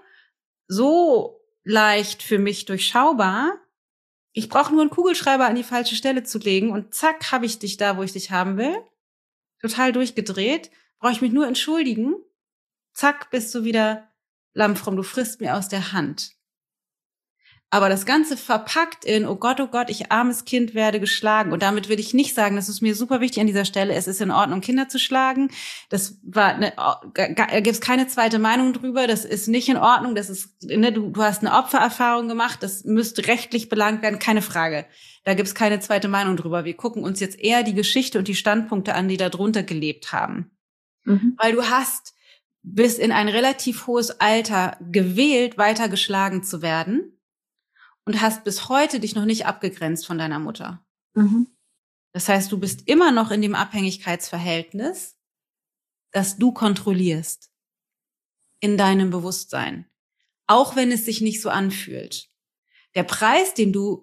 leicht für mich durchschaubar. Ich brauche nur einen Kugelschreiber an die falsche Stelle zu legen und zack, habe ich dich da, wo ich dich haben will. Total durchgedreht. Brauche ich mich nur entschuldigen. Zack, bist du wieder lammfromm. Du frisst mir aus der Hand. Aber das Ganze verpackt in, oh Gott, ich armes Kind werde geschlagen. Und damit will ich nicht sagen, das ist mir super wichtig an dieser Stelle, es ist in Ordnung, Kinder zu schlagen. Da gibt es keine zweite Meinung drüber. Das ist nicht in Ordnung. Das ist, du hast eine Opfererfahrung gemacht. Das müsste rechtlich belangt werden, keine Frage. Da gibt es keine zweite Meinung drüber. Wir gucken uns jetzt eher die Geschichte und die Standpunkte an, die da drunter gelebt haben. Mhm. Weil du hast bis in ein relativ hohes Alter gewählt, weiter geschlagen zu werden. Und hast bis heute dich noch nicht abgegrenzt von deiner Mutter. Mhm. Das heißt, du bist immer noch in dem Abhängigkeitsverhältnis, das du kontrollierst in deinem Bewusstsein. Auch wenn es sich nicht so anfühlt. Der Preis, den du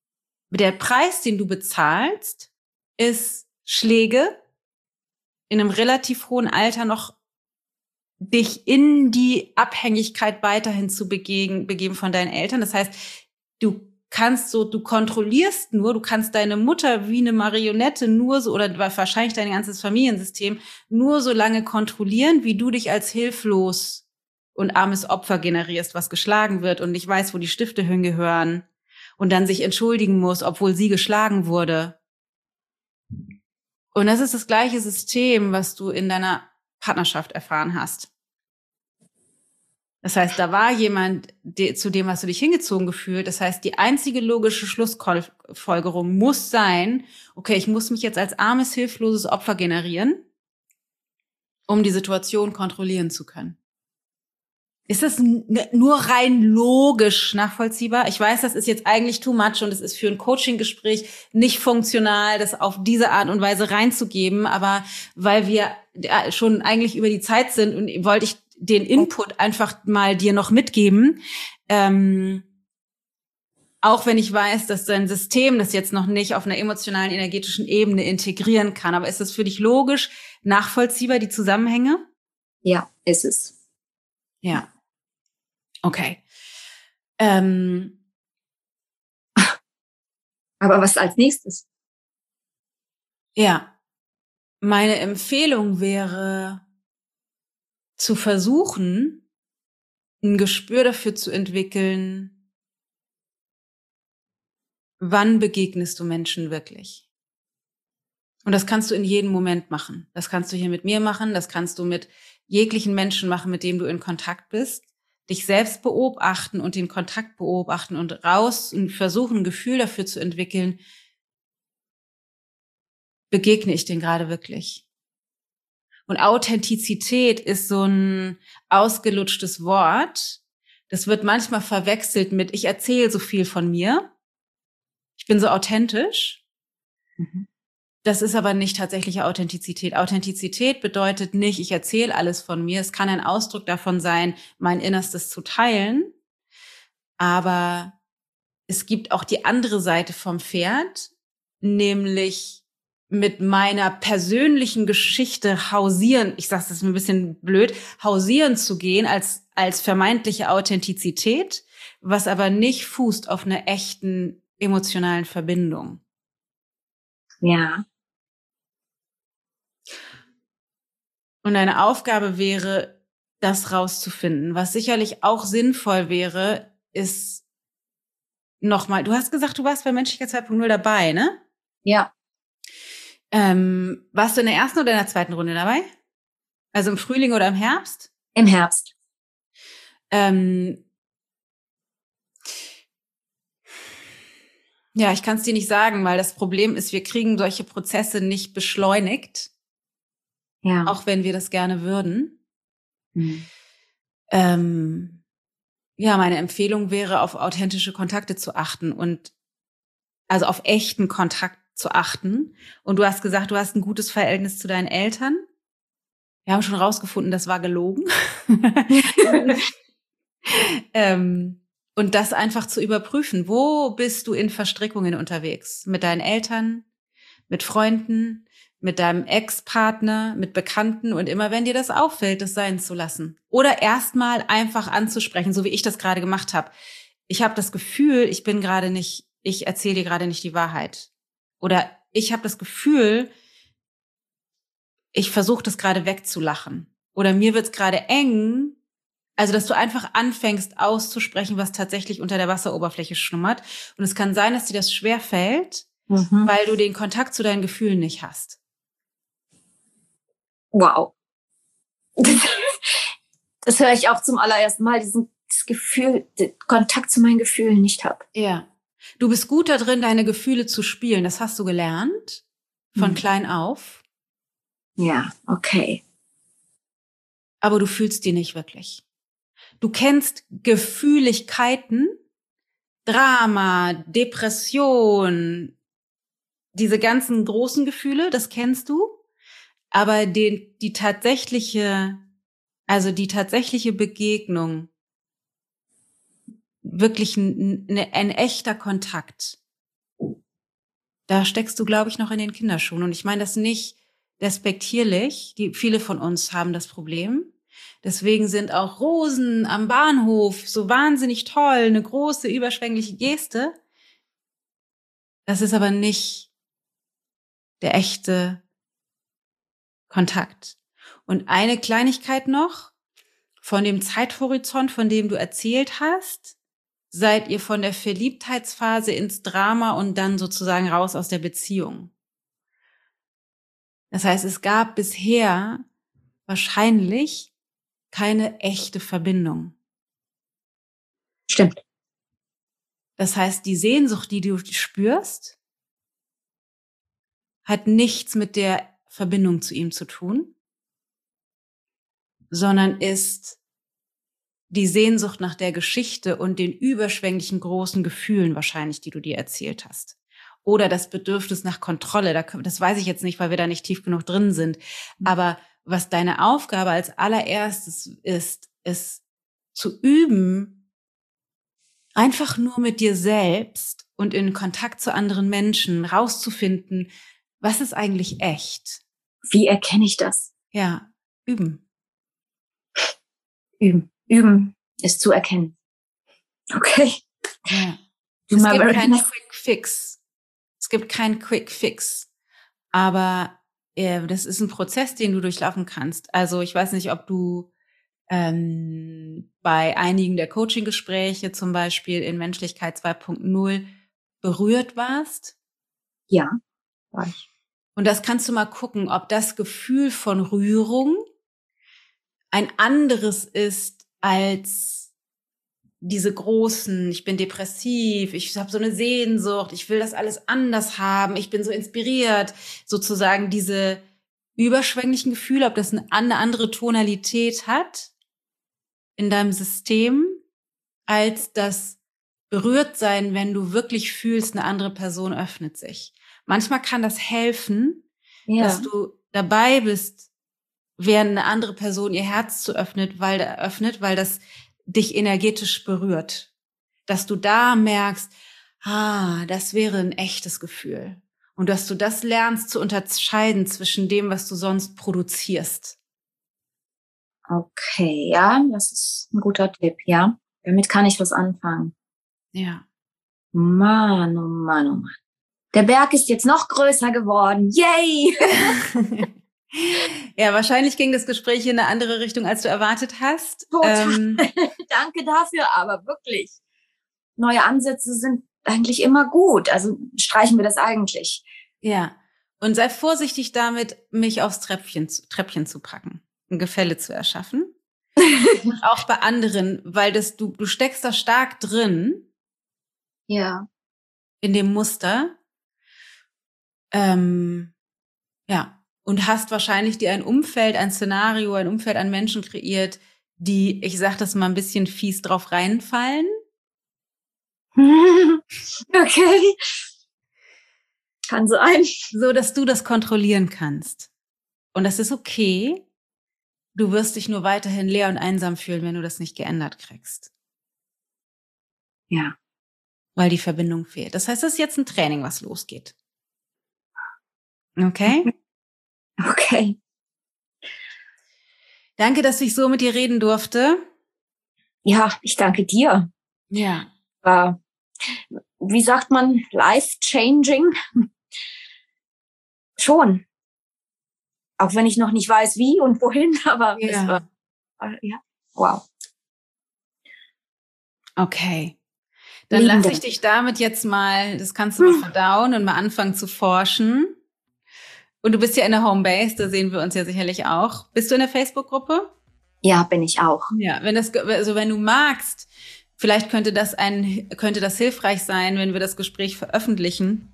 bezahlst, ist Schläge in einem relativ hohen Alter noch dich in die Abhängigkeit weiterhin zu begeben von deinen Eltern. Das heißt, du kontrollierst nur, du kannst deine Mutter wie eine Marionette oder wahrscheinlich dein ganzes Familiensystem nur so lange kontrollieren, wie du dich als hilflos und armes Opfer generierst, was geschlagen wird und nicht weiß, wo die Stifte hingehören und dann sich entschuldigen muss, obwohl sie geschlagen wurde. Und das ist das gleiche System, was du in deiner Partnerschaft erfahren hast. Das heißt, da war jemand, zu dem hast du dich hingezogen gefühlt. Das heißt, die einzige logische Schlussfolgerung muss sein, okay, ich muss mich jetzt als armes, hilfloses Opfer generieren, um die Situation kontrollieren zu können. Ist das nur rein logisch nachvollziehbar? Ich weiß, das ist jetzt eigentlich too much und es ist für ein Coaching-Gespräch nicht funktional, das auf diese Art und Weise reinzugeben. Aber weil wir schon eigentlich über die Zeit sind und wollte ich den Input einfach mal dir noch mitgeben. Auch wenn ich weiß, dass dein System das jetzt noch nicht auf einer emotionalen, energetischen Ebene integrieren kann. Aber ist das für dich logisch, nachvollziehbar, die Zusammenhänge? Ja, ist es. Ja. Okay. Aber was als nächstes? Ja. Meine Empfehlung wäre, zu versuchen, ein Gespür dafür zu entwickeln, wann begegnest du Menschen wirklich? Und das kannst du in jedem Moment machen. Das kannst du hier mit mir machen, das kannst du mit jeglichen Menschen machen, mit dem du in Kontakt bist. Dich selbst beobachten und den Kontakt beobachten und raus und versuchen, ein Gefühl dafür zu entwickeln, begegne ich den gerade wirklich? Und Authentizität ist so ein ausgelutschtes Wort. Das wird manchmal verwechselt mit, ich erzähle so viel von mir. Ich bin so authentisch. Mhm. Das ist aber nicht tatsächliche Authentizität. Authentizität bedeutet nicht, ich erzähle alles von mir. Es kann ein Ausdruck davon sein, mein Innerstes zu teilen. Aber es gibt auch die andere Seite vom Pferd, nämlich mit meiner persönlichen Geschichte hausieren, ich sage das ein bisschen blöd, hausieren zu gehen als vermeintliche Authentizität, was aber nicht fußt auf einer echten emotionalen Verbindung. Ja. Und eine Aufgabe wäre, das rauszufinden. Was sicherlich auch sinnvoll wäre, ist nochmal, du hast gesagt, du warst bei Menschlichkeit 2.0 dabei, ne? Ja. Warst du in der ersten oder in der zweiten Runde dabei? Also im Frühling oder im Herbst? Im Herbst. Ja, ich kann es dir nicht sagen, weil das Problem ist, wir kriegen solche Prozesse nicht beschleunigt, Ja. auch wenn wir das gerne würden. Mhm. Ja, meine Empfehlung wäre, auf authentische Kontakte zu achten und also auf echten Kontakt zu achten. Und du hast gesagt, du hast ein gutes Verhältnis zu deinen Eltern. Wir haben schon rausgefunden, das war gelogen. Und das einfach zu überprüfen. Wo bist du in Verstrickungen unterwegs? Mit deinen Eltern, mit Freunden, mit deinem Ex-Partner, mit Bekannten und immer, wenn dir das auffällt, das sein zu lassen. Oder erstmal einfach anzusprechen, so wie ich das gerade gemacht habe. Ich habe das Gefühl, ich erzähle dir gerade nicht die Wahrheit. Oder ich habe das Gefühl, ich versuche das gerade wegzulachen. Oder mir wird's gerade eng. Also, dass du einfach anfängst auszusprechen, was tatsächlich unter der Wasseroberfläche schlummert. Und es kann sein, dass dir das schwerfällt, weil du den Kontakt zu deinen Gefühlen nicht hast. Wow. Das höre ich auch zum allerersten Mal, das Gefühl, den Kontakt zu meinen Gefühlen nicht habe. Ja. Du bist gut da drin, deine Gefühle zu spielen. Das hast du gelernt. Von klein auf. Ja, okay. Aber du fühlst die nicht wirklich. Du kennst Gefühligkeiten, Drama, Depression, diese ganzen großen Gefühle, das kennst du. Aber die tatsächliche Begegnung, wirklich ein echter Kontakt, da steckst du, glaube ich, noch in den Kinderschuhen. Und ich meine das nicht despektierlich. Viele von uns haben das Problem. Deswegen sind auch Rosen am Bahnhof so wahnsinnig toll, eine große, überschwängliche Geste. Das ist aber nicht der echte Kontakt. Und eine Kleinigkeit noch, von dem Zeithorizont, von dem du erzählt hast, seid ihr von der Verliebtheitsphase ins Drama und dann sozusagen raus aus der Beziehung. Das heißt, es gab bisher wahrscheinlich keine echte Verbindung. Stimmt. Das heißt, die Sehnsucht, die du spürst, hat nichts mit der Verbindung zu ihm zu tun, sondern ist die Sehnsucht nach der Geschichte und den überschwänglichen großen Gefühlen wahrscheinlich, die du dir erzählt hast. Oder das Bedürfnis nach Kontrolle. Das weiß ich jetzt nicht, weil wir da nicht tief genug drin sind. Aber was deine Aufgabe als allererstes ist zu üben, einfach nur mit dir selbst und in Kontakt zu anderen Menschen rauszufinden, was ist eigentlich echt? Wie erkenne ich das? Ja, üben. Üben ist zu erkennen. Okay. Ja. Es gibt keinen Quick Fix. Es gibt keinen Quick Fix. Aber das ist ein Prozess, den du durchlaufen kannst. Also ich weiß nicht, ob du bei einigen der Coaching-Gespräche zum Beispiel in Menschlichkeit 2.0 berührt warst. Ja, war ich. Und das kannst du mal gucken, ob das Gefühl von Rührung ein anderes ist als diese großen, ich bin depressiv, ich habe so eine Sehnsucht, ich will das alles anders haben, ich bin so inspiriert, sozusagen diese überschwänglichen Gefühle, ob das eine andere Tonalität hat in deinem System, als das Berührtsein, wenn du wirklich fühlst, eine andere Person öffnet sich. Manchmal kann das helfen, dass du dabei bist, während eine andere Person ihr Herz zu öffnet, weil das dich energetisch berührt. Dass du da merkst, das wäre ein echtes Gefühl. Und dass du das lernst zu unterscheiden zwischen dem, was du sonst produzierst. Okay, ja, das ist ein guter Tipp, ja. Damit kann ich was anfangen. Ja. Mann, oh Mann, oh Mann. Der Berg ist jetzt noch größer geworden. Yay! Ja, wahrscheinlich ging das Gespräch in eine andere Richtung, als du erwartet hast. Total. Danke dafür, aber wirklich. Neue Ansätze sind eigentlich immer gut. Also streichen wir das eigentlich. Ja. Und sei vorsichtig damit, mich aufs Treppchen zu packen, ein Gefälle zu erschaffen. Auch bei anderen, weil du steckst da stark drin. Ja. In dem Muster. Ja. Und hast wahrscheinlich dir ein Umfeld an Menschen kreiert, die, ich sag das mal ein bisschen fies, drauf reinfallen. Okay. Kann sein. So, dass du das kontrollieren kannst. Und das ist okay. Du wirst dich nur weiterhin leer und einsam fühlen, wenn du das nicht geändert kriegst. Ja. Weil die Verbindung fehlt. Das heißt, es ist jetzt ein Training, was losgeht. Okay? Okay. Danke, dass ich so mit dir reden durfte. Ja, ich danke dir. Ja. War, wie sagt man, life-changing? Schon. Auch wenn ich noch nicht weiß, wie und wohin, aber es war, ja, wow. Okay. Dann lasse ich dich damit jetzt mal, das kannst du mal verdauen und mal anfangen zu forschen. Und du bist ja in der Homebase, da sehen wir uns ja sicherlich auch. Bist du in der Facebook-Gruppe? Ja, bin ich auch. Ja, wenn du magst, vielleicht könnte das hilfreich sein, wenn wir das Gespräch veröffentlichen,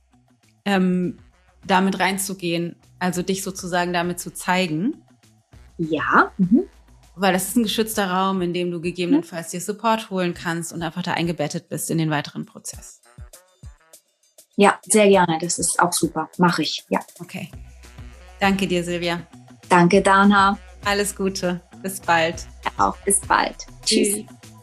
damit reinzugehen, also dich sozusagen damit zu zeigen. Ja. Weil das ist ein geschützter Raum, in dem du gegebenenfalls dir Support holen kannst und einfach da eingebettet bist in den weiteren Prozess. Ja, sehr gerne. Das ist auch super. Mache ich, ja. Okay. Danke dir, Silvia. Danke, Dana. Alles Gute. Bis bald. Ja, auch bis bald. Tschüss.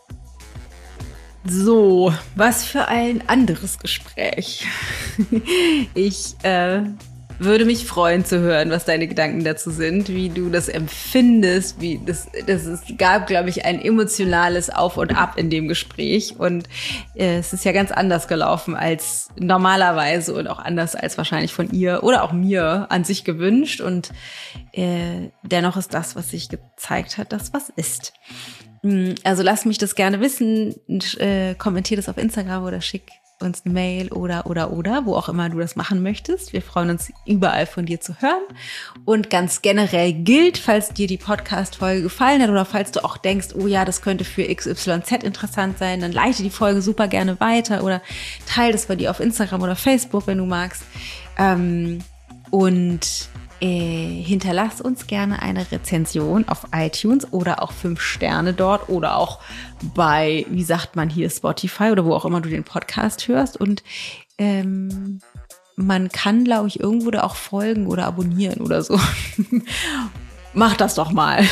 So, was für ein anderes Gespräch. Ich würde mich freuen zu hören, was deine Gedanken dazu sind, wie du das empfindest, gab, glaube ich, ein emotionales Auf und Ab in dem Gespräch und es ist ja ganz anders gelaufen als normalerweise und auch anders als wahrscheinlich von ihr oder auch mir an sich gewünscht und dennoch ist das, was sich gezeigt hat, das, was ist. Also lass mich das gerne wissen, kommentier das auf Instagram oder schick uns eine Mail oder, wo auch immer du das machen möchtest. Wir freuen uns überall von dir zu hören. Und ganz generell gilt, falls dir die Podcast-Folge gefallen hat oder falls du auch denkst, oh ja, das könnte für XYZ interessant sein, dann leite die Folge super gerne weiter oder teile das bei dir auf Instagram oder Facebook, wenn du magst. Und Hinterlasst uns gerne eine Rezension auf iTunes oder auch 5 Sterne dort oder auch bei, wie sagt man hier, Spotify oder wo auch immer du den Podcast hörst. Und man kann, glaube ich, irgendwo da auch folgen oder abonnieren oder so. Mach das doch mal.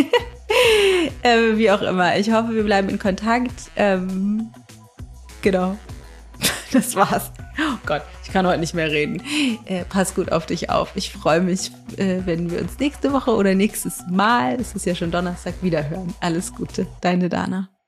Wie auch immer. Ich hoffe, wir bleiben in Kontakt. Genau. Das war's. Oh Gott, ich kann heute nicht mehr reden. Pass gut auf dich auf. Ich freue mich, wenn wir uns nächste Woche oder nächstes Mal, es ist ja schon Donnerstag, wiederhören. Alles Gute, deine Dana.